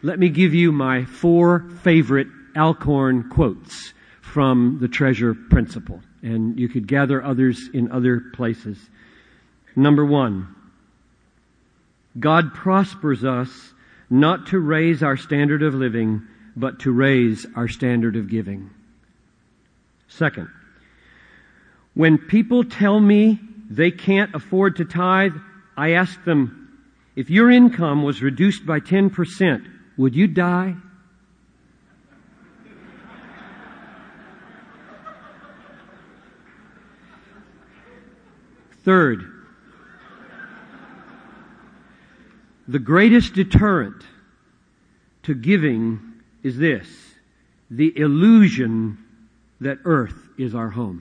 let me give you my 4 favorite Alcorn quotes from the Treasure Principle. And you could gather others in other places. Number 1, God prospers us not to raise our standard of living, but to raise our standard of giving. Second, when people tell me they can't afford to tithe, I ask them, if your income was reduced by 10%, would you die? Third, the greatest deterrent to giving is this: the illusion that earth is our home.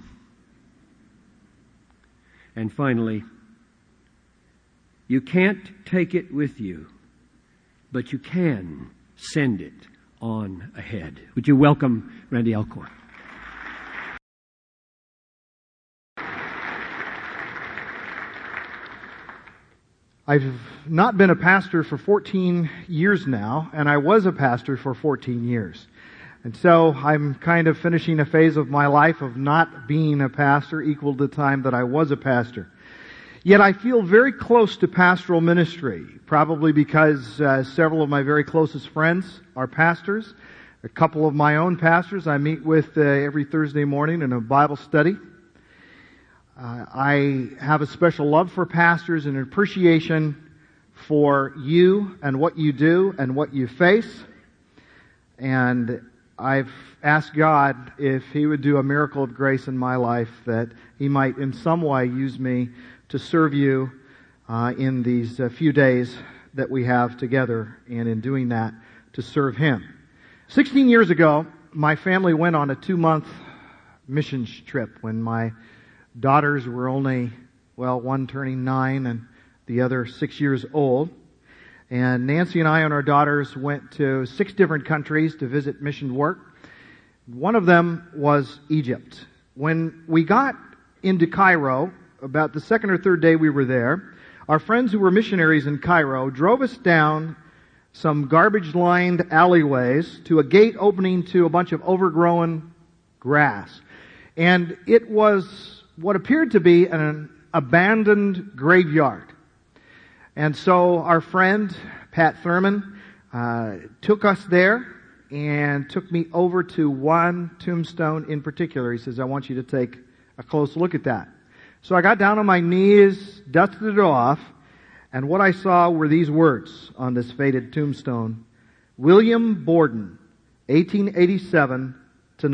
And finally, you can't take it with you, but you can send it on ahead. Would you welcome Randy Alcorn? I've not been a pastor for 14 years now, and I was a pastor for 14 years. And so I'm kind of finishing a phase of my life of not being a pastor equal to the time that I was a pastor. Yet I feel very close to pastoral ministry, probably because several of my very closest friends are pastors. A couple of my own pastors I meet with every Thursday morning in a Bible study. I have a special love for pastors and an appreciation for you and what you do and what you face. And I've asked God if He would do a miracle of grace in my life, that He might in some way use me to serve you in these few days that we have together, and in doing that, to serve Him. 16 years ago, my family went on a 2-month missions trip when my daughters were only, one turning 9 and the other 6 years old. And Nancy and I and our daughters went to 6 different countries to visit mission work. One of them was Egypt. When we got into Cairo, about the 2nd or 3rd day we were there, our friends who were missionaries in Cairo drove us down some garbage-lined alleyways to a gate opening to a bunch of overgrown grass. And it was what appeared to be an abandoned graveyard. And so our friend, Pat Thurman, took us there and took me over to one tombstone in particular. He says, I want you to take a close look at that. So I got down on my knees, dusted it off, and what I saw were these words on this faded tombstone: William Borden, 1887 to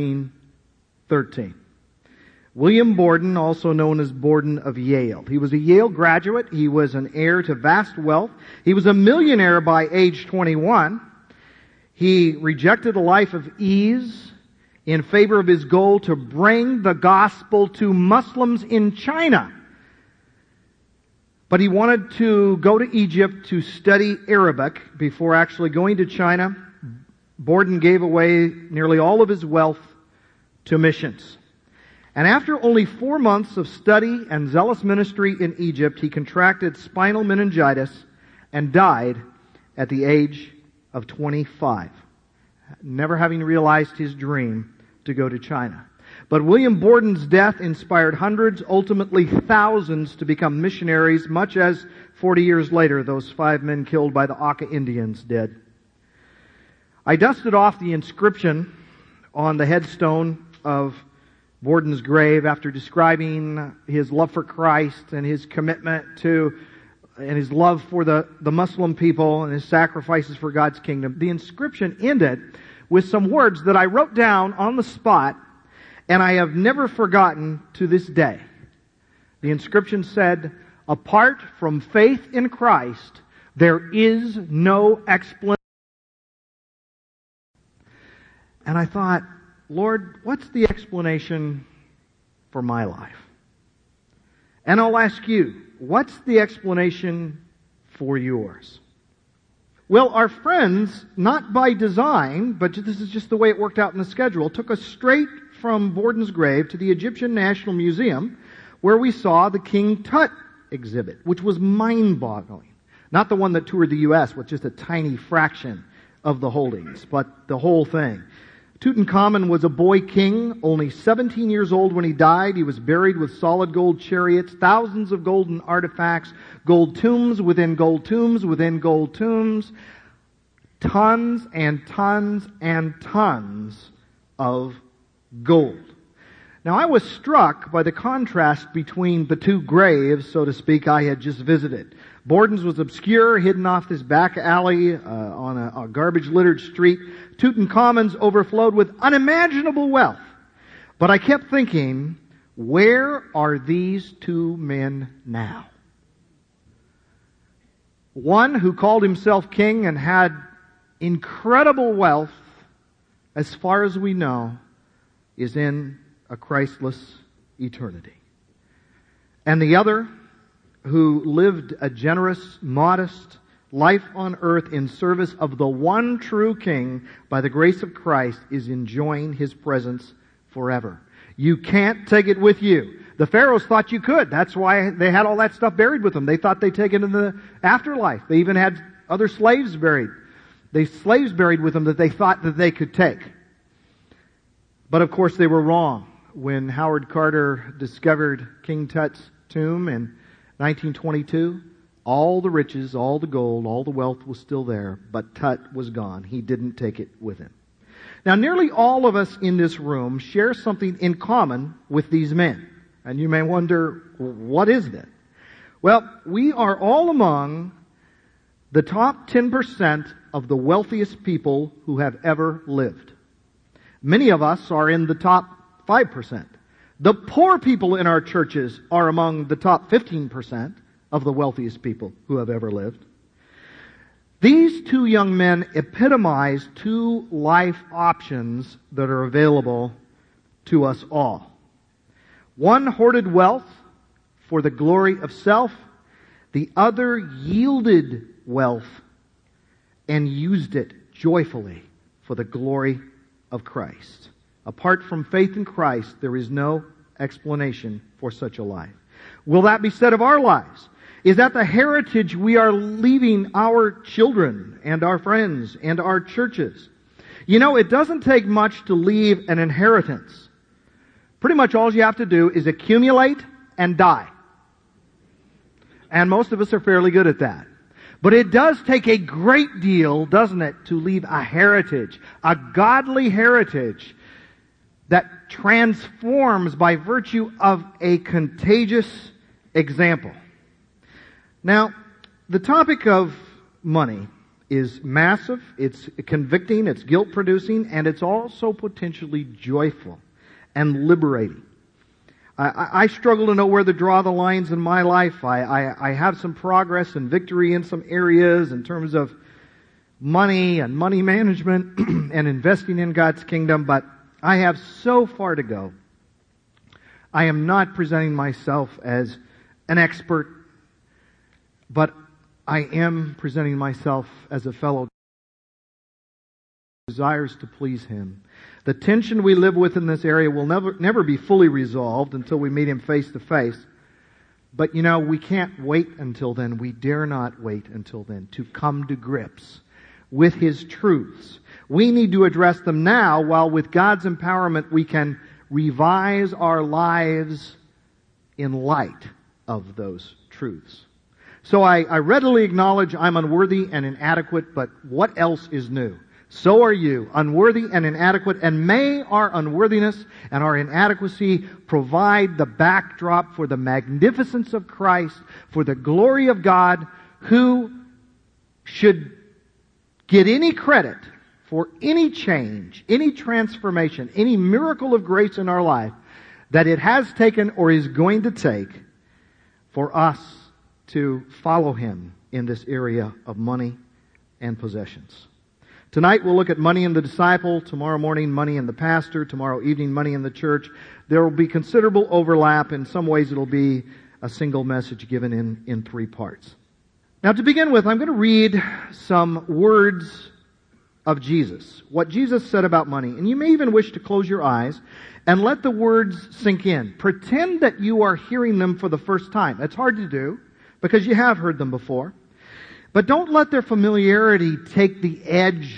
1913. William Borden, also known as Borden of Yale. He was a Yale graduate. He was an heir to vast wealth. He was a millionaire by age 21. He rejected a life of ease in favor of his goal to bring the gospel to Muslims in China. But he wanted to go to Egypt to study Arabic before actually going to China. Borden gave away nearly all of his wealth to missions. And after only 4 months of study and zealous ministry in Egypt, he contracted spinal meningitis and died at the age of 25, never having realized his dream to go to China. But William Borden's death inspired hundreds, ultimately thousands, to become missionaries, much as 40 years later those 5 men killed by the Auca Indians did. I dusted off the inscription on the headstone of Borden's grave after describing his love for Christ and his commitment to and his love for the Muslim people and his sacrifices for God's kingdom. The inscription ended with some words that I wrote down on the spot, and I have never forgotten to this day. The inscription said, "Apart from faith in Christ, there is no explanation." And I thought, Lord, what's the explanation for my life? And I'll ask you, what's the explanation for yours? Well, our friends, not by design, but this is just the way it worked out in the schedule, took us straight from Borden's grave to the Egyptian National Museum, where we saw the King Tut exhibit, which was mind-boggling. Not the one that toured the U.S. with just a tiny fraction of the holdings, but the whole thing. Tutankhamun was a boy king, only 17 years old when he died. He was buried with solid gold chariots, thousands of golden artifacts, gold tombs within gold tombs within gold tombs, tons and tons and tons of gold. Now, I was struck by the contrast between the two graves, so to speak, I had just visited. Borden's was obscure, hidden off this back alley on a garbage-littered street. Tutankhamun's overflowed with unimaginable wealth. But I kept thinking, where are these two men now? One who called himself king and had incredible wealth, as far as we know, is in a Christless eternity. And the other, who lived a generous, modest life on earth in service of the one true King by the grace of Christ, is enjoying His presence forever. You can't take it with you. The Pharaohs thought you could. That's why they had all that stuff buried with them. They thought they'd take it in the afterlife. They even had other slaves buried. Slaves buried with them that they thought that they could take. But of course they were wrong. When Howard Carter discovered King Tut's tomb in 1922, all the riches, all the gold, all the wealth was still there, but Tut was gone. He didn't take it with him. Now, nearly all of us in this room share something in common with these men. And you may wonder, what is that? Well, we are all among the top 10% of the wealthiest people who have ever lived. Many of us are in the top 5%. The poor people in our churches are among the top 15% of the wealthiest people who have ever lived. These two young men epitomize two life options that are available to us all. One hoarded wealth for the glory of self. The other yielded wealth and used it joyfully for the glory of Christ. Apart from faith in Christ, there is no explanation for such a life. Will that be said of our lives? Is that the heritage we are leaving our children and our friends and our churches? You know, it doesn't take much to leave an inheritance. Pretty much all you have to do is accumulate and die. And most of us are fairly good at that. But it does take a great deal, doesn't it, to leave a heritage, a godly heritage that transforms by virtue of a contagious example. Now, the topic of money is massive, it's convicting, it's guilt-producing, and it's also potentially joyful and liberating. I struggle to know where to draw the lines in my life. I have some progress and victory in some areas in terms of money and money management and investing in God's kingdom, but I have so far to go. I am not presenting myself as an expert, but I am presenting myself as a fellow who desires to please Him. The tension we live with in this area will never be fully resolved until we meet Him face to face. But you know, we can't wait until then. We dare not wait until then to come to grips with His truths. We need to address them now, while with God's empowerment we can revise our lives in light of those truths. So I readily acknowledge I'm unworthy and inadequate, but what else is new? So are you, unworthy and inadequate, and may our unworthiness and our inadequacy provide the backdrop for the magnificence of Christ, for the glory of God, who should get any credit for any change, any transformation, any miracle of grace in our life that it has taken or is going to take for us to follow Him in this area of money and possessions. Tonight we'll look at money in the disciple, tomorrow morning money in the pastor, tomorrow evening money in the church. There will be considerable overlap. In some ways it'll be a single message given in 3 parts. Now to begin with, I'm going to read some words of Jesus. What Jesus said about money. And you may even wish to close your eyes and let the words sink in. Pretend that you are hearing them for the first time. It's hard to do because you have heard them before. But don't let their familiarity take the edge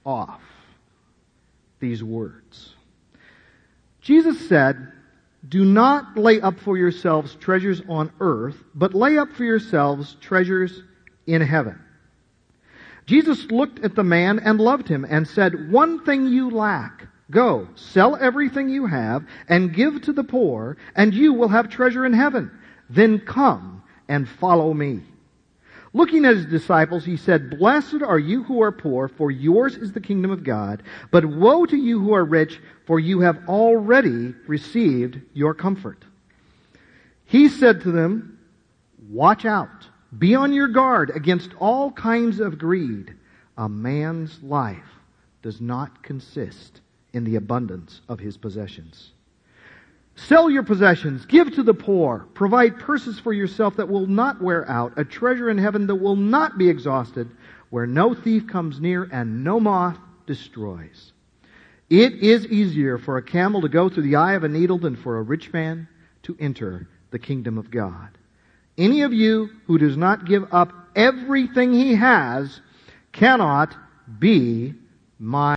off these words. Jesus said, "Do not lay up for yourselves treasures on earth, but lay up for yourselves treasures in heaven." Jesus looked at the man and loved him and said, "One thing you lack. Go, sell everything you have and give to the poor, and you will have treasure in heaven. Then come and follow me." Looking at his disciples, he said, "Blessed are you who are poor, for yours is the kingdom of God. But woe to you who are rich, for you have already received your comfort." He said to them, "Watch out. Be on your guard against all kinds of greed. A man's life does not consist in the abundance of his possessions. Sell your possessions, give to the poor, provide purses for yourself that will not wear out, a treasure in heaven that will not be exhausted, where no thief comes near and no moth destroys. It is easier for a camel to go through the eye of a needle than for a rich man to enter the kingdom of God. Any of you who does not give up everything he has cannot be my."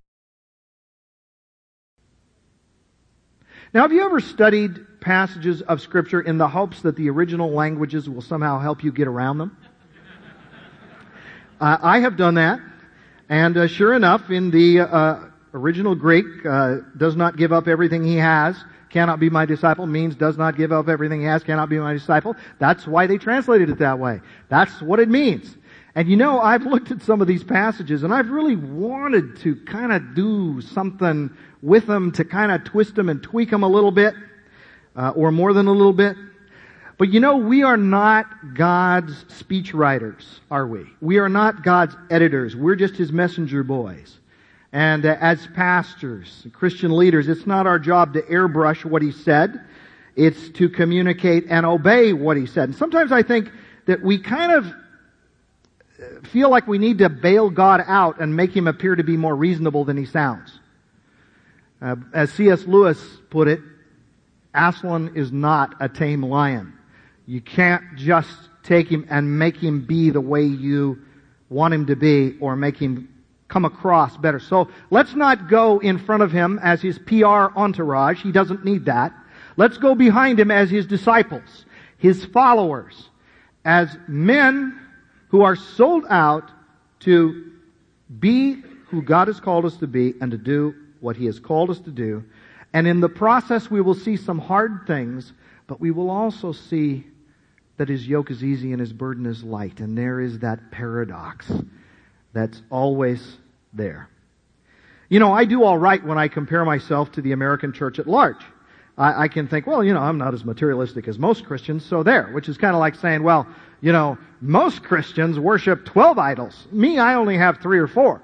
Now, have you ever studied passages of Scripture in the hopes that the original languages will somehow help you get around them? I have done that, and sure enough, in the original Greek, "does not give up everything he has, cannot be my disciple," means does not give up everything he has, cannot be my disciple. That's why they translated it that way. That's what it means. And you know, I've looked at some of these passages and I've really wanted to kind of do something with them to kind of twist them and tweak them a little bit, or more than a little bit. But you know, we are not God's speech writers, are we? We are not God's editors. We're just His messenger boys. And as pastors, Christian leaders, it's not our job to airbrush what He said. It's to communicate and obey what He said. And sometimes I think that we kind of feel like we need to bail God out and make Him appear to be more reasonable than He sounds. As C.S. Lewis put it, Aslan is not a tame lion. You can't just take him and make him be the way you want him to be or make him come across better. So let's not go in front of him as his PR entourage. He doesn't need that. Let's go behind him as his disciples, his followers, as men who are sold out to be who God has called us to be and to do what He has called us to do. And in the process we will see some hard things, but we will also see that His yoke is easy and His burden is light. And there is that paradox that's always there. You know, I do all right when I compare myself to the American church at large. I can think, well, you know, I'm not as materialistic as most Christians, so there. Which is kind of like saying, well, you know, most Christians worship 12 idols. Me, I only have 3 or 4.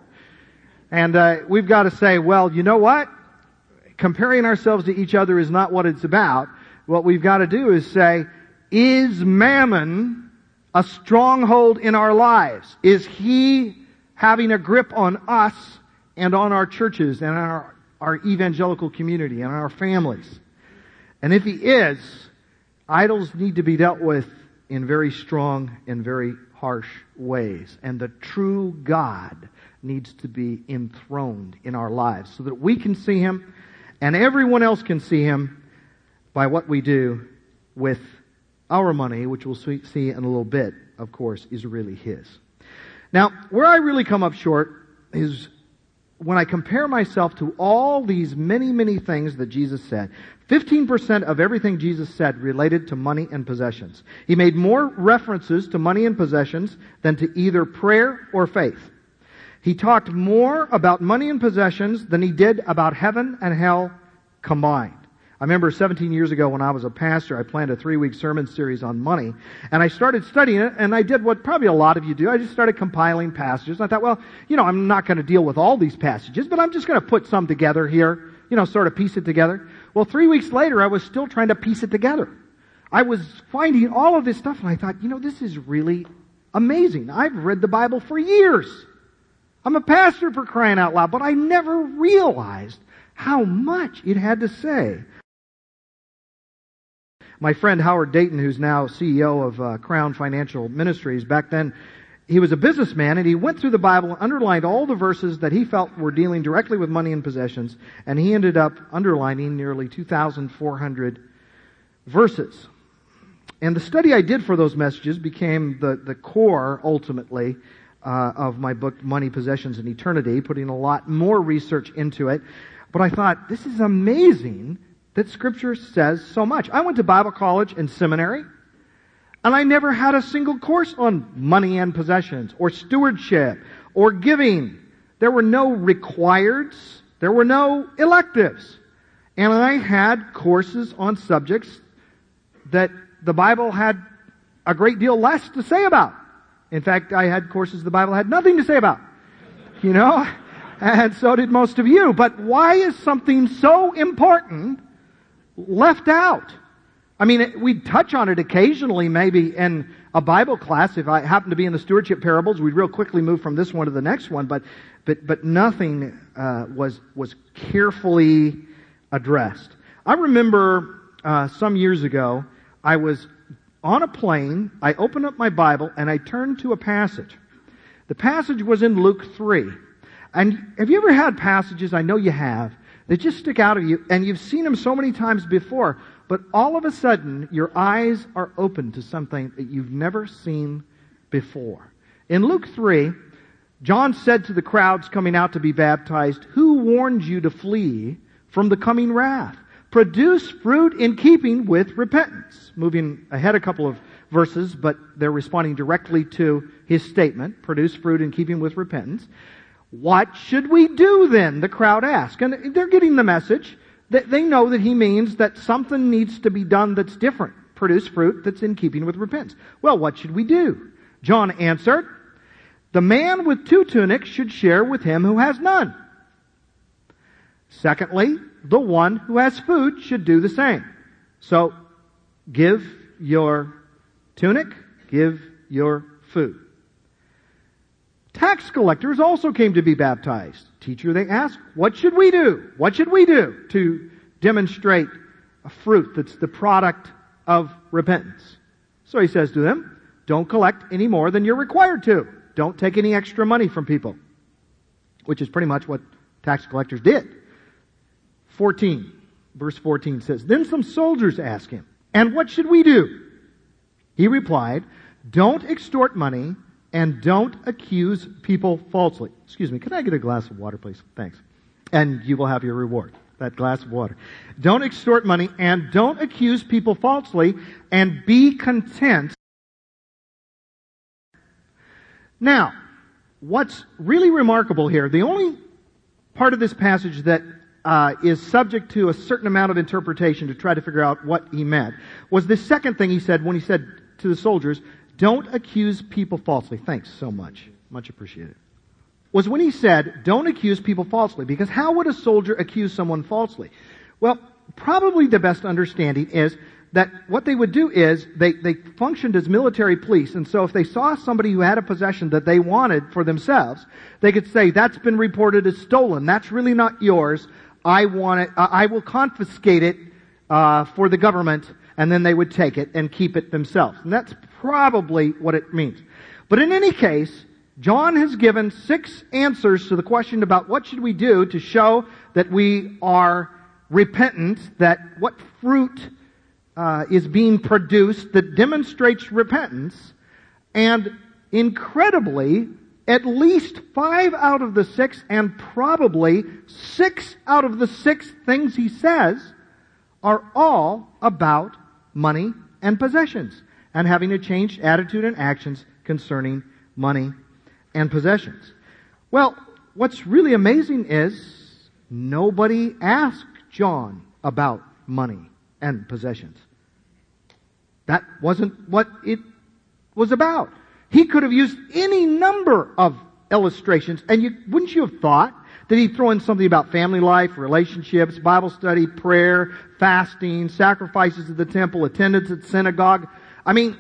And we've got to say, well, you know what? Comparing ourselves to each other is not what it's about. What we've got to do is say, is Mammon a stronghold in our lives? Is he having a grip on us and on our churches and our evangelical community and our families? And if he is, idols need to be dealt with in very strong and very harsh ways. And the true God needs to be enthroned in our lives so that we can see Him and everyone else can see Him by what we do with our money, which we'll see in a little bit, of course, is really His. Now, where I really come up short is when I compare myself to all these many, many things that Jesus said. 15% of everything Jesus said related to money and possessions. He made more references to money and possessions than to either prayer or faith. He talked more about money and possessions than he did about heaven and hell combined. I remember 17 years ago when I was a pastor, I planned a 3-week sermon series on money, and I started studying it, and I did what probably a lot of you do. I just started compiling passages. I thought, well, you know, I'm not going to deal with all these passages, but I'm just going to put some together here, you know, sort of piece it together. Well, 3 weeks later, I was still trying to piece it together. I was finding all of this stuff, and I thought, you know, this is really amazing. I've read the Bible for years. I'm a pastor, for crying out loud, but I never realized how much it had to say. My friend Howard Dayton, who's now CEO of Crown Financial Ministries, back then he was a businessman, and he went through the Bible and underlined all the verses that he felt were dealing directly with money and possessions, and he ended up underlining nearly 2,400 verses. And the study I did for those messages became the core, ultimately, of my book, Money, Possessions, and Eternity, putting a lot more research into it. But I thought, this is amazing that Scripture says so much. I went to Bible college and seminary, and I never had a single course on money and possessions, or stewardship, or giving. There were no requireds. There were no electives. And I had courses on subjects that the Bible had a great deal less to say about. In fact, I had courses the Bible had nothing to say about. You know? And so did most of you. But why is something so important left out? I mean, we'd touch on it occasionally, maybe in a Bible class. If I happen to be in the stewardship parables, we'd real quickly move from this one to the next one. But nothing was carefully addressed. I remember some years ago, I was on a plane. I opened up my Bible and I turned to a passage. The passage was in Luke 3. And have you ever had passages, I know you have, that just stick out of you, and you've seen them so many times before, but all of a sudden, your eyes are open to something that you've never seen before. In Luke 3, John said to the crowds coming out to be baptized, "Who warned you to flee from the coming wrath? Produce fruit in keeping with repentance." Moving ahead a couple of verses, but they're responding directly to his statement, produce fruit in keeping with repentance. "What should we do then?" the crowd asked. And they're getting the message. They know that he means that something needs to be done that's different. Produce fruit that's in keeping with repentance. Well, what should we do? John answered, "The man with 2 tunics should share with him who has none. Secondly, the one who has food should do the same. So, give your tunic, give your food." Tax collectors also came to be baptized. "Teacher," they asked, "what should we do? What should we do to demonstrate a fruit that's the product of repentance?" So he says to them, "Don't collect any more than you're required to. Don't take any extra money from people." Which is pretty much what tax collectors did. Verse 14 says, "Then some soldiers asked him, 'And what should we do?' He replied, 'Don't extort money, and don't accuse people falsely.'" Excuse me, can I get a glass of water, please? Thanks. "And you will have your reward." That glass of water. "Don't extort money, and don't accuse people falsely, and be content." Now, what's really remarkable here, the only part of this passage that is subject to a certain amount of interpretation to try to figure out what he meant, was the second thing he said when he said to the soldiers, "Don't accuse people falsely." Thanks so much. Much appreciated. Was when he said, "Don't accuse people falsely." Because how would a soldier accuse someone falsely? Well, probably the best understanding is that what they would do is they functioned as military police. And so if they saw somebody who had a possession that they wanted for themselves, they could say, "That's been reported as stolen. That's really not yours. I want it. I will confiscate it for the government." And then they would take it and keep it themselves. And that's probably what it means. But in any case, John has given 6 answers to the question about what should we do to show that we are repentant, that what fruit is being produced that demonstrates repentance. And incredibly, at least 5 out of the 6, and probably 6 out of the 6 things he says are all about money and possessions, and having a changed attitude and actions concerning money and possessions. Well, what's really amazing is nobody asked John about money and possessions. That wasn't what it was about. He could have used any number of illustrations, and wouldn't you have thought that he'd throw in something about family life, relationships, Bible study, prayer, fasting, sacrifices at the temple, attendance at synagogue? I mean,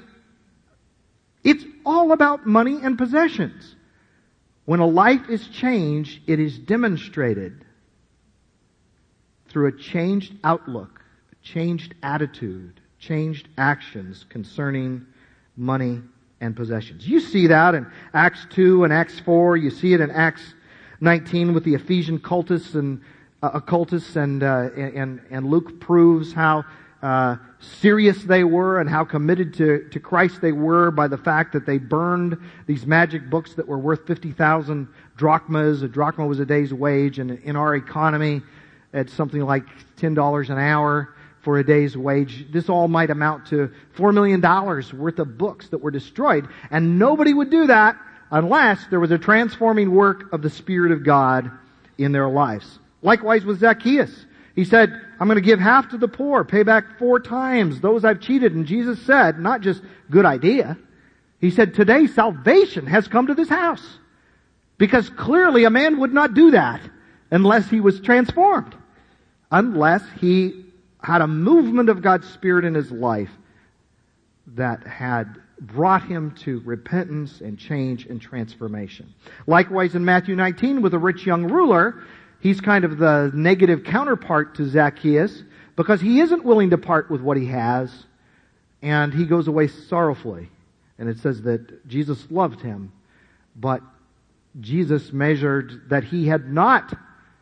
it's all about money and possessions. When a life is changed, it is demonstrated through a changed outlook, a changed attitude, changed actions concerning money and possessions. You see that in Acts 2 and Acts 4. You see it in Acts 19 with the Ephesian cultists and occultists, and Luke proves how serious they were and how committed to Christ they were by the fact that they burned these magic books that were worth 50,000 drachmas. A drachma was a day's wage, and in our economy, it's something like $10 an hour for a day's wage. This all might amount to $4 million worth of books that were destroyed, and nobody would do that unless there was a transforming work of the Spirit of God in their lives. Likewise with Zacchaeus. He said, I'm going to give half to the poor, pay back 4 times those I've cheated. And Jesus said, not just good idea. He said, today salvation has come to this house. Because clearly a man would not do that unless he was transformed. Unless he had a movement of God's Spirit in his life that had brought him to repentance and change and transformation. Likewise in Matthew 19 with a rich young ruler, he's kind of the negative counterpart to Zacchaeus because he isn't willing to part with what he has, and he goes away sorrowfully. And it says that Jesus loved him, but Jesus measured that he had not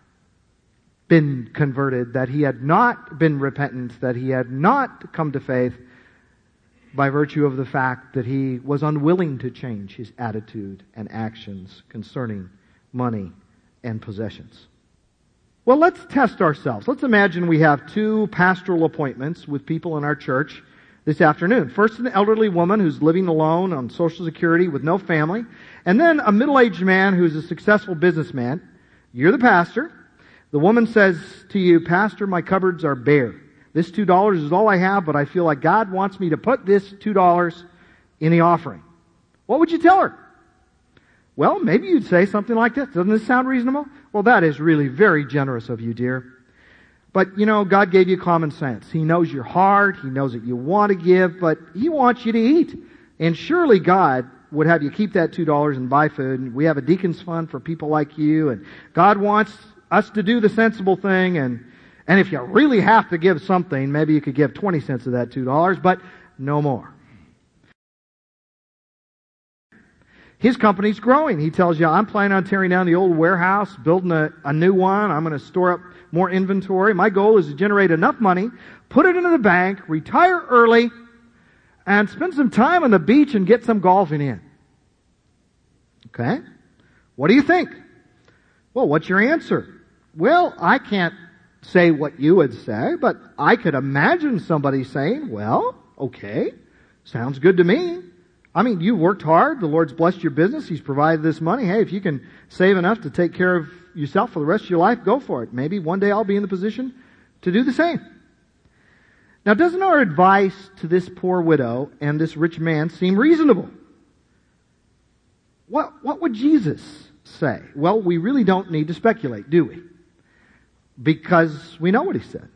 been converted, that he had not been repentant, that he had not come to faith by virtue of the fact that he was unwilling to change his attitude and actions concerning money and possessions. Well, let's test ourselves. Let's imagine we have 2 pastoral appointments with people in our church this afternoon. First, an elderly woman who's living alone on Social Security with no family, and then a middle-aged man who's a successful businessman. You're the pastor. The woman says to you, Pastor, my cupboards are bare. This $2 is all I have, but I feel like God wants me to put this $2 in the offering. What would you tell her? Well, maybe you'd say something like this. Doesn't this sound reasonable? Well, that is really very generous of you, dear. But, God gave you common sense. He knows your heart. He knows that you want to give, but He wants you to eat. And surely God would have you keep that $2 and buy food. And we have a deacon's fund for people like you. And God wants us to do the sensible thing. And if you really have to give something, maybe you could give 20 cents of that $2, but no more. His company's growing. He tells you, I'm planning on tearing down the old warehouse, building a new one. I'm going to store up more inventory. My goal is to generate enough money, put it into the bank, retire early, and spend some time on the beach and get some golfing in. Okay? What do you think? Well, what's your answer? Well, I can't say what you would say, but I could imagine somebody saying, well, okay, sounds good to me. I mean, you worked hard. The Lord's blessed your business. He's provided this money. Hey, if you can save enough to take care of yourself for the rest of your life, go for it. Maybe one day I'll be in the position to do the same. Now, doesn't our advice to this poor widow and this rich man seem reasonable? What would Jesus say? Well, we really don't need to speculate, do we? Because we know what He said.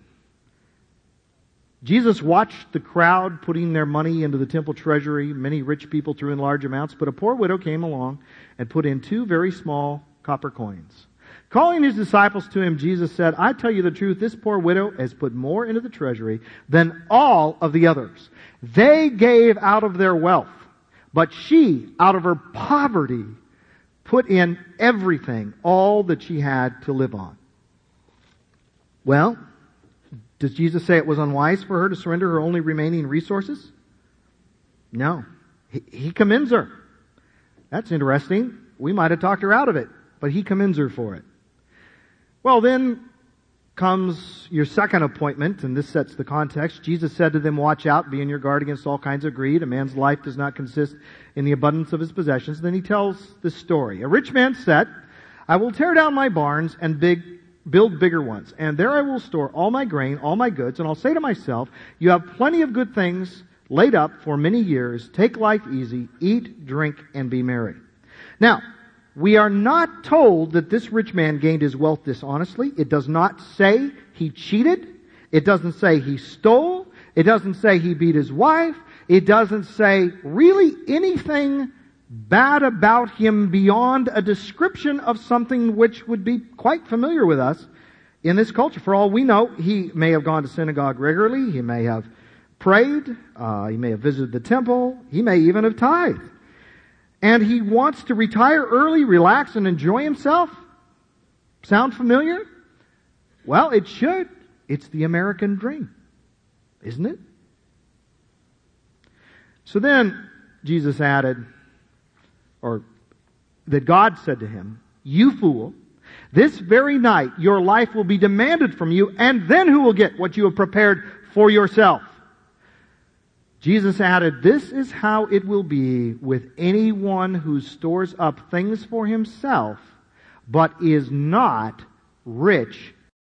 Jesus watched the crowd putting their money into the temple treasury. Many rich people threw in large amounts, but a poor widow came along and put in 2 very small copper coins. Calling His disciples to Him, Jesus said, I tell you the truth, this poor widow has put more into the treasury than all of the others. They gave out of their wealth, but she, out of her poverty, put in everything, all that she had to live on. Well, does Jesus say it was unwise for her to surrender her only remaining resources? No. He commends her. That's interesting. We might have talked her out of it, but He commends her for it. Well, then comes your second appointment, and this sets the context. Jesus said to them, watch out, be on your guard against all kinds of greed. A man's life does not consist in the abundance of his possessions. Then He tells this story. A rich man said, I will tear down my barns and build bigger ones, and there I will store all my grain, all my goods, and I'll say to myself, you have plenty of good things laid up for many years. Take life easy, eat, drink, and be merry. Now, we are not told that this rich man gained his wealth dishonestly. It does not say he cheated. It doesn't say he stole. It doesn't say he beat his wife. It doesn't say really anything bad about him beyond a description of something which would be quite familiar with us in this culture. For all we know, he may have gone to synagogue regularly. He may have prayed. He may have visited the temple. He may even have tithed. and he wants to retire early, relax, and enjoy himself. Sound familiar? Well, it should. It's the American dream, isn't it? So then Jesus added, or that God said to him, "You fool, this very night your life will be demanded from you, and then who will get what you have prepared for yourself?" Jesus added, "This is how it will be with anyone who stores up things for himself, but is not rich."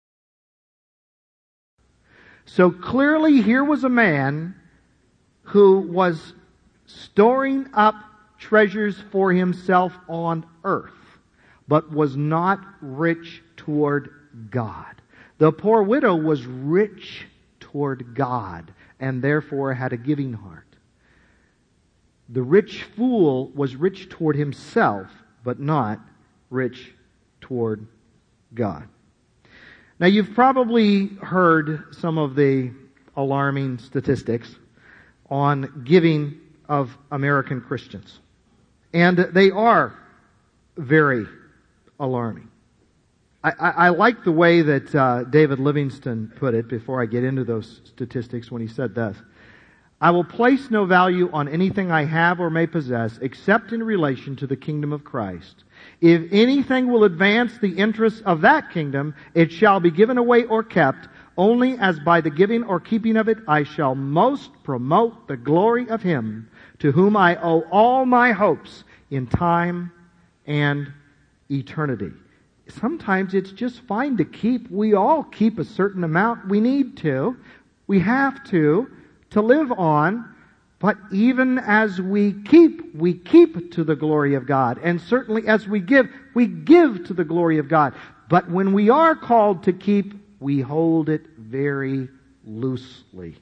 So clearly here was a man who was storing up treasures for himself on earth, but was not rich toward God. The poor widow was rich toward God, and therefore had a giving heart. The rich fool was rich toward himself, but not rich toward God. Now, you've probably heard some of the alarming statistics on giving of American Christians. And they are very alarming. I like the way that David Livingston put it before I get into those statistics when he said this. "I will place no value on anything I have or may possess except in relation to the kingdom of Christ. If anything will advance the interests of that kingdom, it shall be given away or kept, only as by the giving or keeping of it I shall most promote the glory of Him to whom I owe all my hopes in time and eternity." Sometimes it's just fine to keep. We all keep a certain amount. We need to. We have to live on. But even as we keep to the glory of God. And certainly as we give to the glory of God. But when we are called to keep, we hold it very loosely.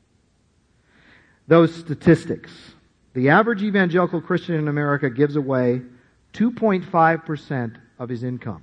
Those statistics. The average evangelical Christian in America gives away 2.5% of his income.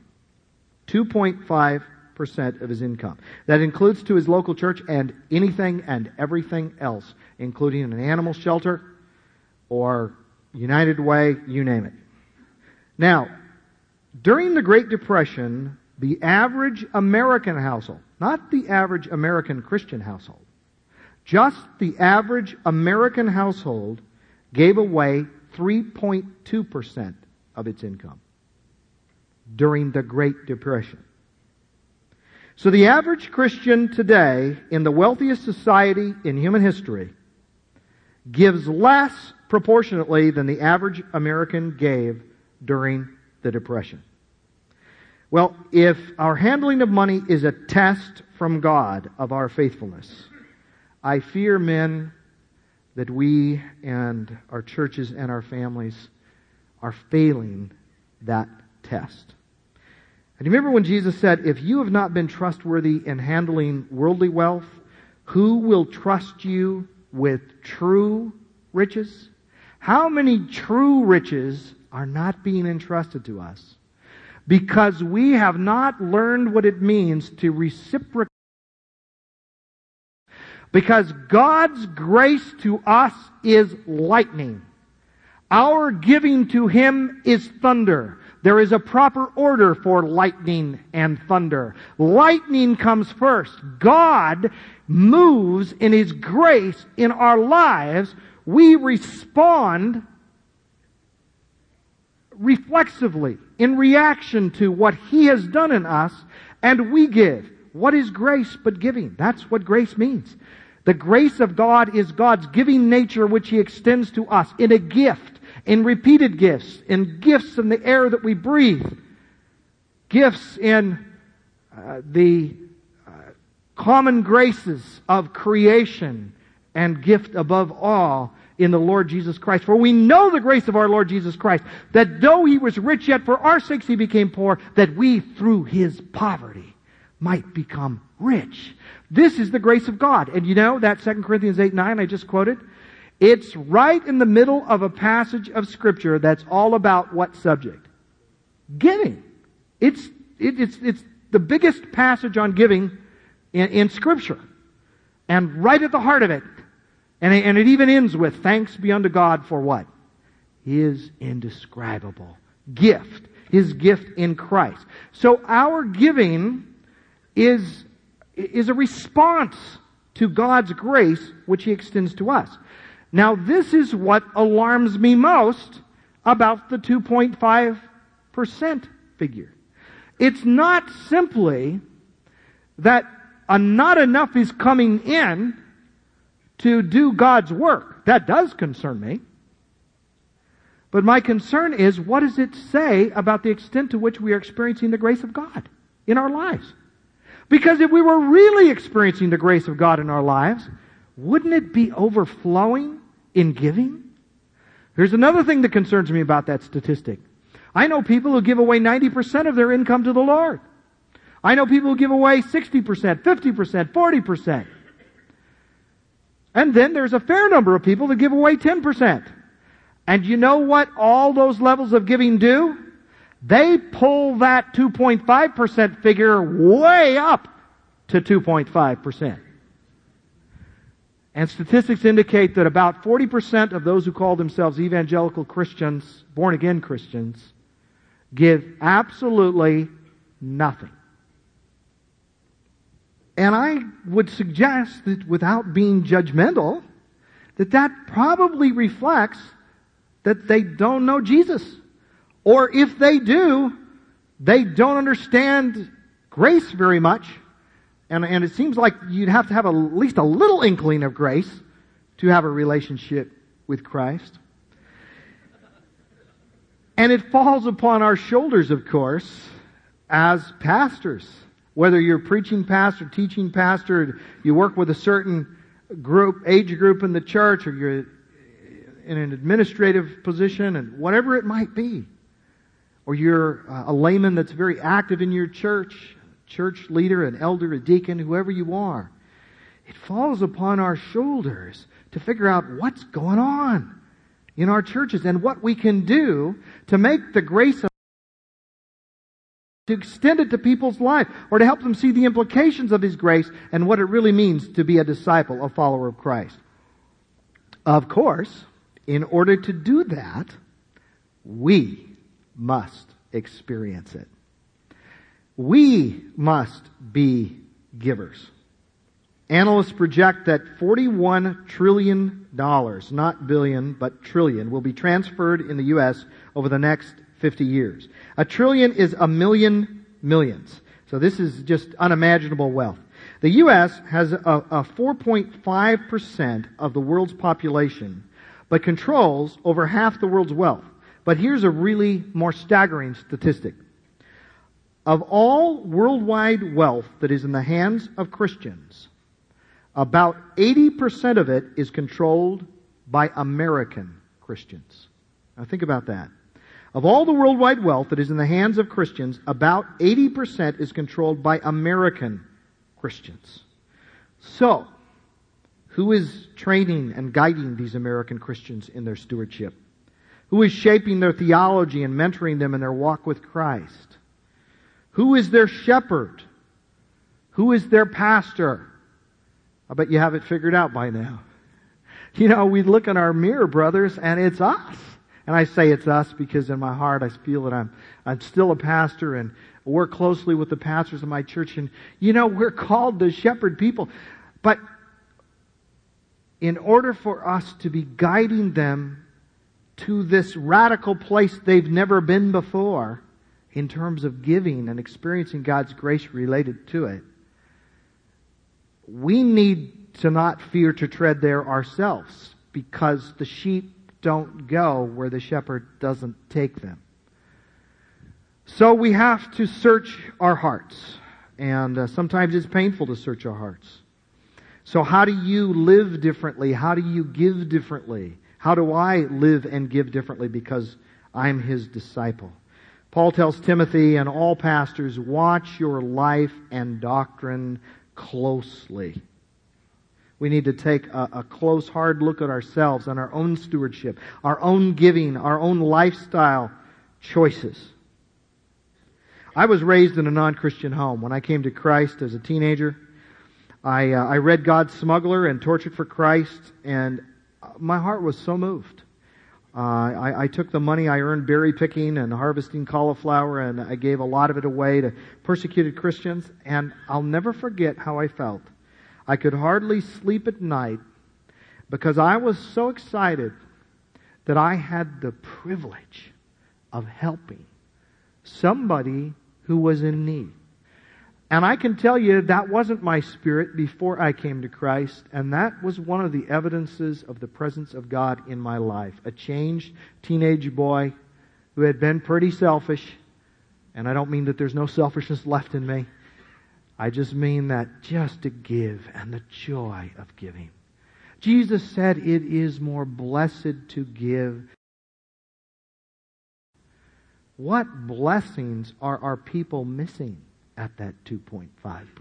2.5% of his income. That includes to his local church and anything and everything else, including an animal shelter or United Way, you name it. Now, during the Great Depression, the average American household, not the average American Christian household, just the average American household gave away 3.2% of its income during the Great Depression. So the average Christian today, in the wealthiest society in human history, gives less proportionately than the average American gave during the Depression. Well, if our handling of money is a test from God of our faithfulness, I fear, men, that we and our churches and our families are failing that test. And remember when Jesus said, "If you have not been trustworthy in handling worldly wealth, who will trust you with true riches?" How many true riches are not being entrusted to us because we have not learned what it means to reciprocate? Because God's grace to us is lightning. Our giving to Him is thunder. There is a proper order for lightning and thunder. Lightning comes first. God moves in His grace in our lives. We respond reflexively in reaction to what He has done in us, and we give. What is grace but giving? That's what grace means. The grace of God is God's giving nature which He extends to us in a gift, in repeated gifts, in gifts in the air that we breathe, gifts in the common graces of creation, and gift above all in the Lord Jesus Christ. For we know the grace of our Lord Jesus Christ, that though He was rich, yet for our sakes He became poor, that we through His poverty might become rich. This is the grace of God. And you know that 2 Corinthians 8:9 I just quoted? It's right in the middle of a passage of Scripture that's all about what subject? Giving. It's the biggest passage on giving in Scripture. And right at the heart of it. And it even ends with, "Thanks be unto God for what? His indescribable gift. His gift in Christ. So our giving is a response to God's grace which He extends to us. Now this is what alarms me most about the 2.5% figure. It's not simply that not enough is coming in to do God's work. That does concern me. But my concern is, what does it say about the extent to which we are experiencing the grace of God in our lives? Because if we were really experiencing the grace of God in our lives, wouldn't it be overflowing in giving? Here's another thing that concerns me about that statistic. I know people who give away 90% of their income to the Lord. I know people who give away 60%, 50%, 40%. And then there's a fair number of people that give away 10%. And you know what all those levels of giving do? They pull that 2.5% figure way up to 2.5%. And statistics indicate that about 40% of those who call themselves evangelical Christians, born-again Christians, give absolutely nothing. And I would suggest that without being judgmental, that probably reflects that they don't know Jesus. Or if they do, they don't understand grace very much. And it seems like you'd have to have at least a little inkling of grace to have a relationship with Christ. And it falls upon our shoulders, of course, as pastors. Whether you're preaching pastor, teaching pastor, you work with a certain age group in the church, or you're in an administrative position, and whatever it might be. Or you're a layman that's very active in your church leader, an elder, a deacon, whoever you are. It falls upon our shoulders to figure out what's going on in our churches and what we can do to make the grace of to extend it to people's life, or to help them see the implications of His grace and what it really means to be a disciple, a follower of Christ. Of course, in order to do that, we must experience it. We must be givers. Analysts project that $41 trillion, not billion, but trillion, will be transferred in the U.S. over the next 50 years. A trillion is a million millions. So this is just unimaginable wealth. The U.S. has a 4.5% of the world's population, but controls over half the world's wealth. But here's a really more staggering statistic. Of all worldwide wealth that is in the hands of Christians, about 80% of it is controlled by American Christians. Now think about that. Of all the worldwide wealth that is in the hands of Christians, about 80% is controlled by American Christians. So, who is training and guiding these American Christians in their stewardship? Who is shaping their theology and mentoring them in their walk with Christ? Who is their shepherd? Who is their pastor? I bet you have it figured out by now. You know, we look in our mirror, brothers, and it's us. And I say it's us because in my heart I feel that I'm still a pastor and work closely with the pastors of my church. And, you know, we're called to shepherd people. But in order for us to be guiding them to this radical place they've never been before in terms of giving and experiencing God's grace related to it, we need to not fear to tread there ourselves, because the sheep don't go where the shepherd doesn't take them. So we have to search our hearts. And sometimes it's painful to search our hearts. So how do you live differently? How do you give differently? How do I live and give differently because I'm His disciple? Paul tells Timothy and all pastors, watch your life and doctrine closely. We need to take a close, hard look at ourselves and our own stewardship, our own giving, our own lifestyle choices. I was raised in a non-Christian home. When I came to Christ as a teenager, I read God's Smuggler and Tortured for Christ, and my heart was so moved. I took the money I earned berry picking and harvesting cauliflower, and I gave a lot of it away to persecuted Christians, and I'll never forget how I felt. I could hardly sleep at night because I was so excited that I had the privilege of helping somebody who was in need. And I can tell you that wasn't my spirit before I came to Christ, and that was one of the evidences of the presence of God in my life. A changed teenage boy who had been pretty selfish, and I don't mean that there's no selfishness left in me. I just mean that just to give and the joy of giving. Jesus said it is more blessed to give. What blessings are our people missing at that 2.5%?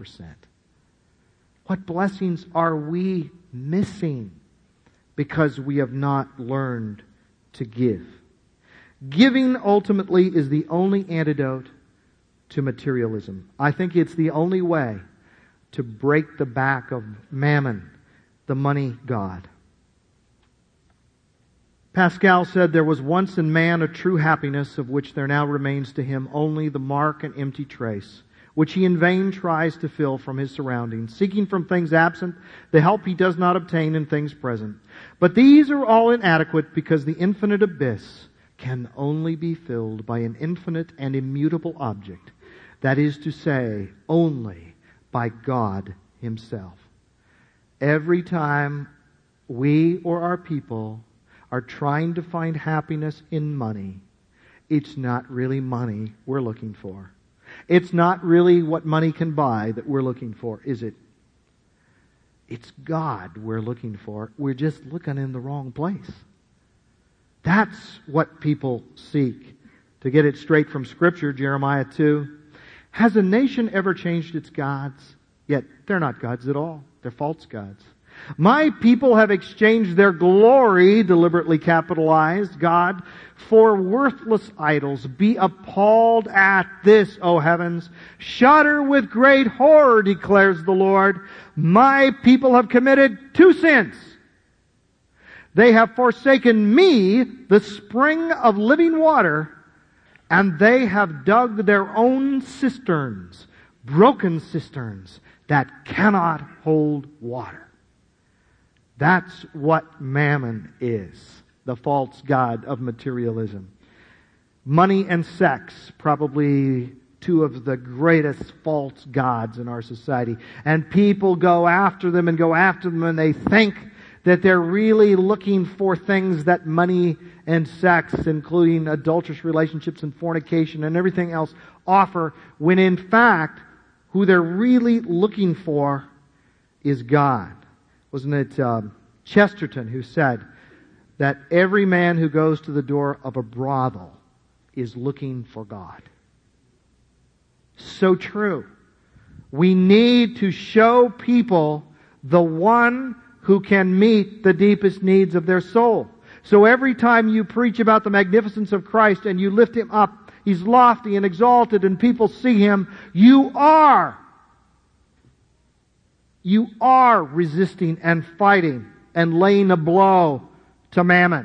What blessings are we missing because we have not learned to give? Giving ultimately is the only antidote to materialism. I think it's the only way to break the back of mammon, the money god. Pascal said there was once in man a true happiness of which there now remains to him only the mark and empty trace, which he in vain tries to fill from his surroundings, seeking from things absent the help he does not obtain in things present. But these are all inadequate because the infinite abyss can only be filled by an infinite and immutable object, that is to say, only by God Himself. Every time we or our people are trying to find happiness in money, it's not really money we're looking for. It's not really what money can buy that we're looking for, is it? It's God we're looking for. We're just looking in the wrong place. That's what people seek. To get it straight from Scripture, Jeremiah 2, has a nation ever changed its gods? Yet they're not gods at all. They're false gods. My people have exchanged their glory, deliberately capitalized, God, for worthless idols. Be appalled at this, O heavens. Shudder with great horror, declares the Lord. My people have committed two sins. They have forsaken me, the spring of living water, and they have dug their own cisterns, broken cisterns that cannot hold water. That's what mammon is, the false god of materialism. Money and sex, probably two of the greatest false gods in our society. And people go after them and they think that they're really looking for things that money and sex, including adulterous relationships and fornication and everything else, offer, when in fact, who they're really looking for is God. Wasn't it Chesterton who said that every man who goes to the door of a brothel is looking for God? So true. We need to show people the one who can meet the deepest needs of their soul. So every time you preach about the magnificence of Christ and you lift Him up, He's lofty and exalted and people see Him, you are resisting and fighting and laying a blow to mammon.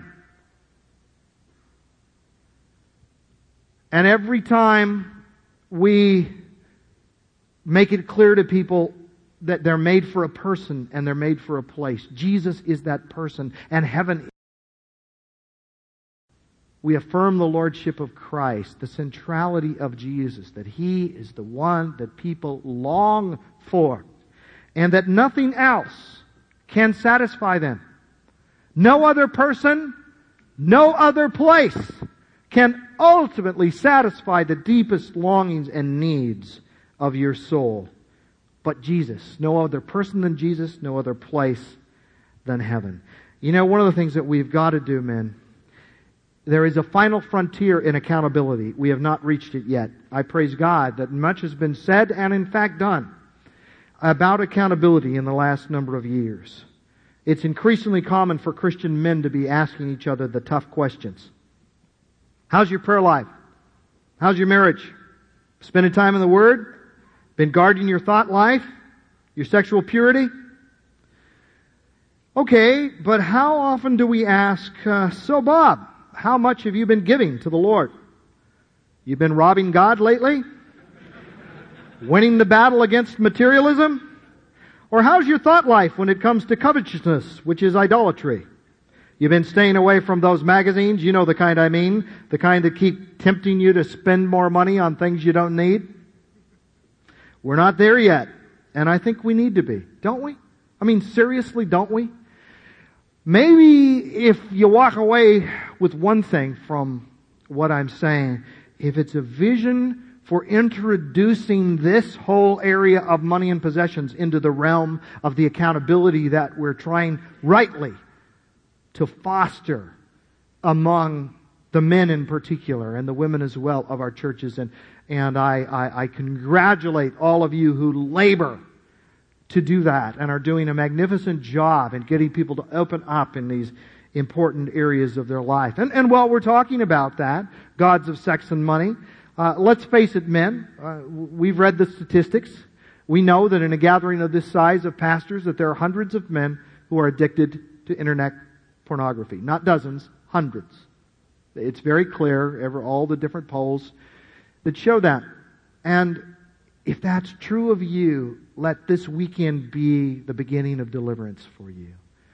And every time we make it clear to people that they're made for a person and they're made for a place, Jesus is that person and heaven. We affirm the lordship of Christ, the centrality of Jesus, that He is the one that people long for, and that nothing else can satisfy them. No other person, no other place can ultimately satisfy the deepest longings and needs of your soul. But Jesus. No other person than Jesus, no other place than heaven. You know, one of the things that we've got to do, men, there is a final frontier in accountability. We have not reached it yet. I praise God that much has been said and in fact done about accountability in the last number of years. It's increasingly common for Christian men to be asking each other the tough questions. How's your prayer life? How's your marriage? Spending time in the Word? Been guarding your thought life? Your sexual purity? Okay, but how often do we ask, so Bob, how much have you been giving to the Lord? You've been robbing God lately? Winning the battle against materialism? Or how's your thought life when it comes to covetousness, which is idolatry? You've been staying away from those magazines, you know the kind I mean, the kind that keep tempting you to spend more money on things you don't need. We're not there yet, and I think we need to be, don't we? I mean, seriously, don't we? Maybe if you walk away with one thing from what I'm saying, if it's a vision for introducing this whole area of money and possessions into the realm of the accountability that we're trying rightly to foster among the men in particular and the women as well of our churches. And I congratulate all of you who labor to do that and are doing a magnificent job in getting people to open up in these important areas of their life. And while we're talking about that, gods of sex and money, let's face it, men, we've read the statistics. We know that in a gathering of this size of pastors that there are hundreds of men who are addicted to internet pornography. Not dozens, hundreds. It's very clear, all the different polls that show that. And if that's true of you, let this weekend be the beginning of deliverance for you.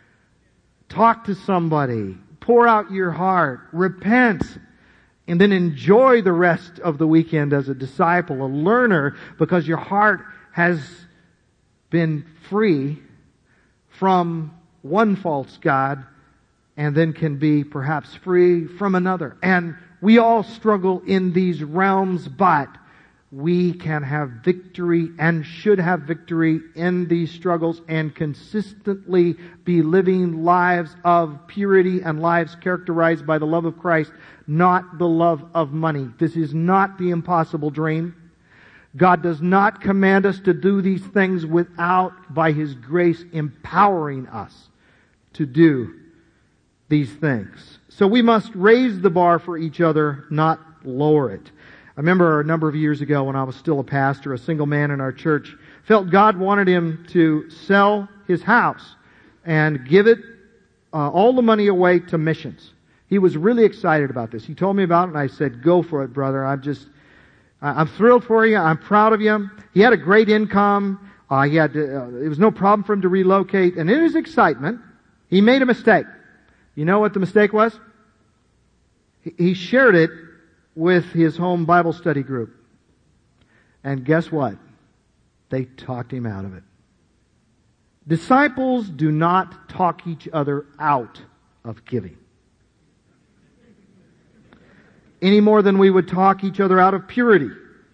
Talk to somebody. Pour out your heart. Repent. And then enjoy the rest of the weekend as a disciple, a learner, because your heart has been free from one false god and then can be perhaps free from another. And we all struggle in these realms, but we can have victory and should have victory in these struggles and consistently be living lives of purity and lives characterized by the love of Christ, not the love of money. This is not the impossible dream. God does not command us to do these things without, by His grace, empowering us to do these things. So we must raise the bar for each other, not lower it. I remember a number of years ago when I was still a pastor, a single man in our church felt God wanted him to sell his house and give it, all the money away to missions. He was really excited about this. He told me about it and I said, go for it, brother. I'm thrilled for you. I'm proud of you. He had a great income. It was no problem for him to relocate. And in his excitement, he made a mistake. You know what the mistake was? He shared it with his home Bible study group. And guess what? They talked him out of it. Disciples do not talk each other out of giving, any more than we would talk each other out of purity.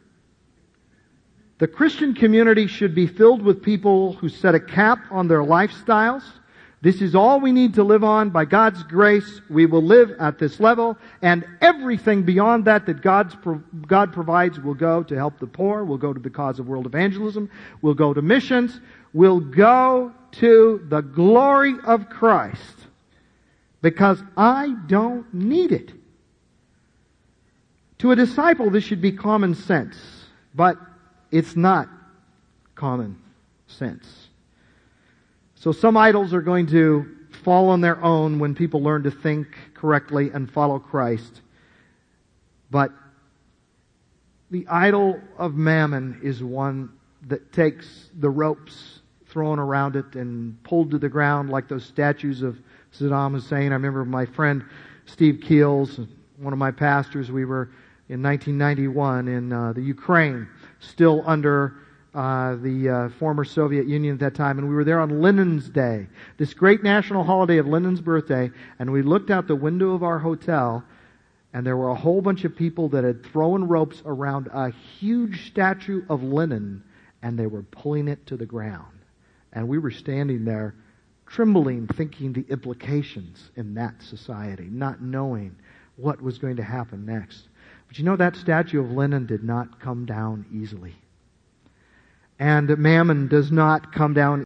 The Christian community should be filled with people who set a cap on their lifestyles. This is all we need to live on. By God's grace, we will live at this level, and everything beyond that God provides will go to help the poor, will go to the cause of world evangelism, will go to missions, will go to the glory of Christ, because I don't need it. To a disciple, this should be common sense, but it's not common sense. So some idols are going to fall on their own when people learn to think correctly and follow Christ. But the idol of mammon is one that takes the ropes thrown around it and pulled to the ground like those statues of Saddam Hussein. I remember my friend Steve Keels, one of my pastors, we were in 1991 in the Ukraine, still under the former Soviet Union at that time, and we were there on Lenin's Day, this great national holiday of Lenin's birthday, and we looked out the window of our hotel, and there were a whole bunch of people that had thrown ropes around a huge statue of Lenin, and they were pulling it to the ground. And we were standing there trembling, thinking the implications in that society, not knowing what was going to happen next. But you know, that statue of Lenin did not come down easily. And mammon does not come down.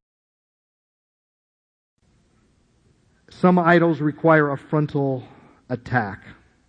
Some idols require a frontal attack.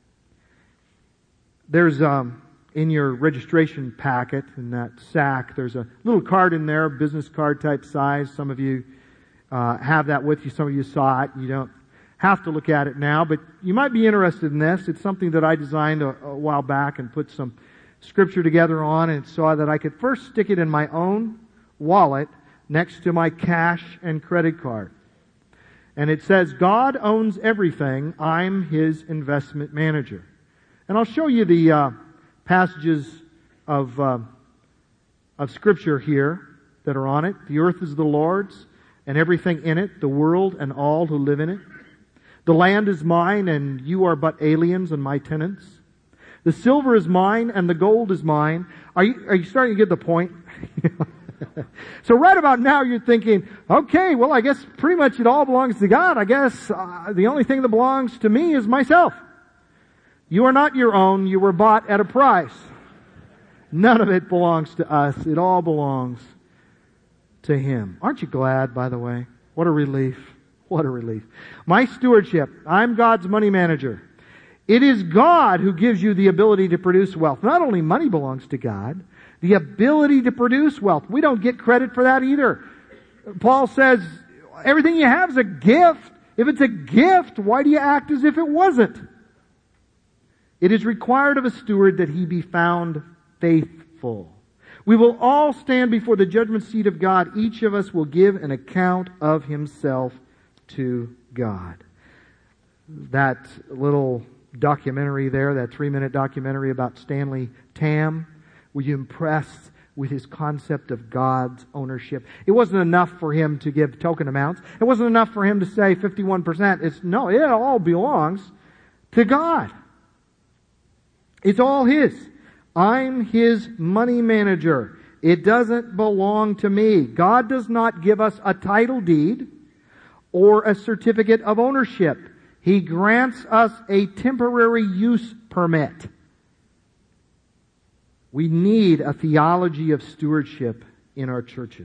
There's in your registration packet, in that sack, there's a little card in there, business card type size. Some of you have that with you. Some of you saw it. You don't have to look at it now, but you might be interested in this. It's something that I designed a while back and put some scripture together on, and saw that I could first stick it in my own wallet next to my cash and credit card. And it says, God owns everything. I'm His investment manager. And I'll show you the passages of scripture here that are on it. The earth is the Lord's, and everything in it, the world and all who live in it. The land is mine, and you are but aliens and my tenants. The silver is mine, and the gold is mine. Are you starting to get the point? So right about now you're thinking, okay, well I guess pretty much it all belongs to God. I guess the only thing that belongs to me is myself. You are not your own. You were bought at a price. None of it belongs to us. It all belongs to Him. Aren't you glad, by the way? What a relief. What a relief. My stewardship. I'm God's money manager. It is God who gives you the ability to produce wealth. Not only money belongs to God, the ability to produce wealth. We don't get credit for that either. Paul says, everything you have is a gift. If it's a gift, why do you act as if it wasn't? It is required of a steward that he be found faithful. We will all stand before the judgment seat of God. Each of us will give an account of himself to God. That little documentary there, that 3-minute documentary about Stanley Tam, were you impressed with his concept of God's ownership? It wasn't enough for him to give token amounts. It wasn't enough for him to say 51%. It all belongs to God. It's all His. I'm His money manager. It doesn't belong to me. God does not give us a title deed or a certificate of ownership. He grants us a temporary use permit. We need a theology of stewardship in our churches.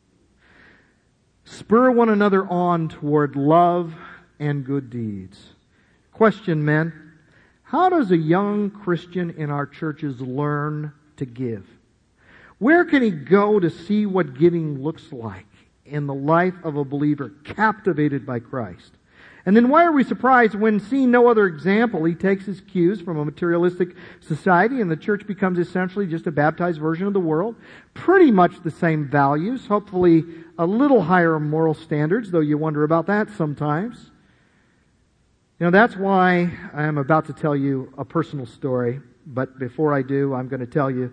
Spur one another on toward love and good deeds. Question, men. How does a young Christian in our churches learn to give? Where can he go to see what giving looks like in the life of a believer captivated by Christ? And then why are we surprised when seeing no other example, he takes his cues from a materialistic society and the church becomes essentially just a baptized version of the world? Pretty much the same values, hopefully a little higher moral standards, though you wonder about that sometimes. That's why I am about to tell you a personal story. But before I do, I'm going to tell you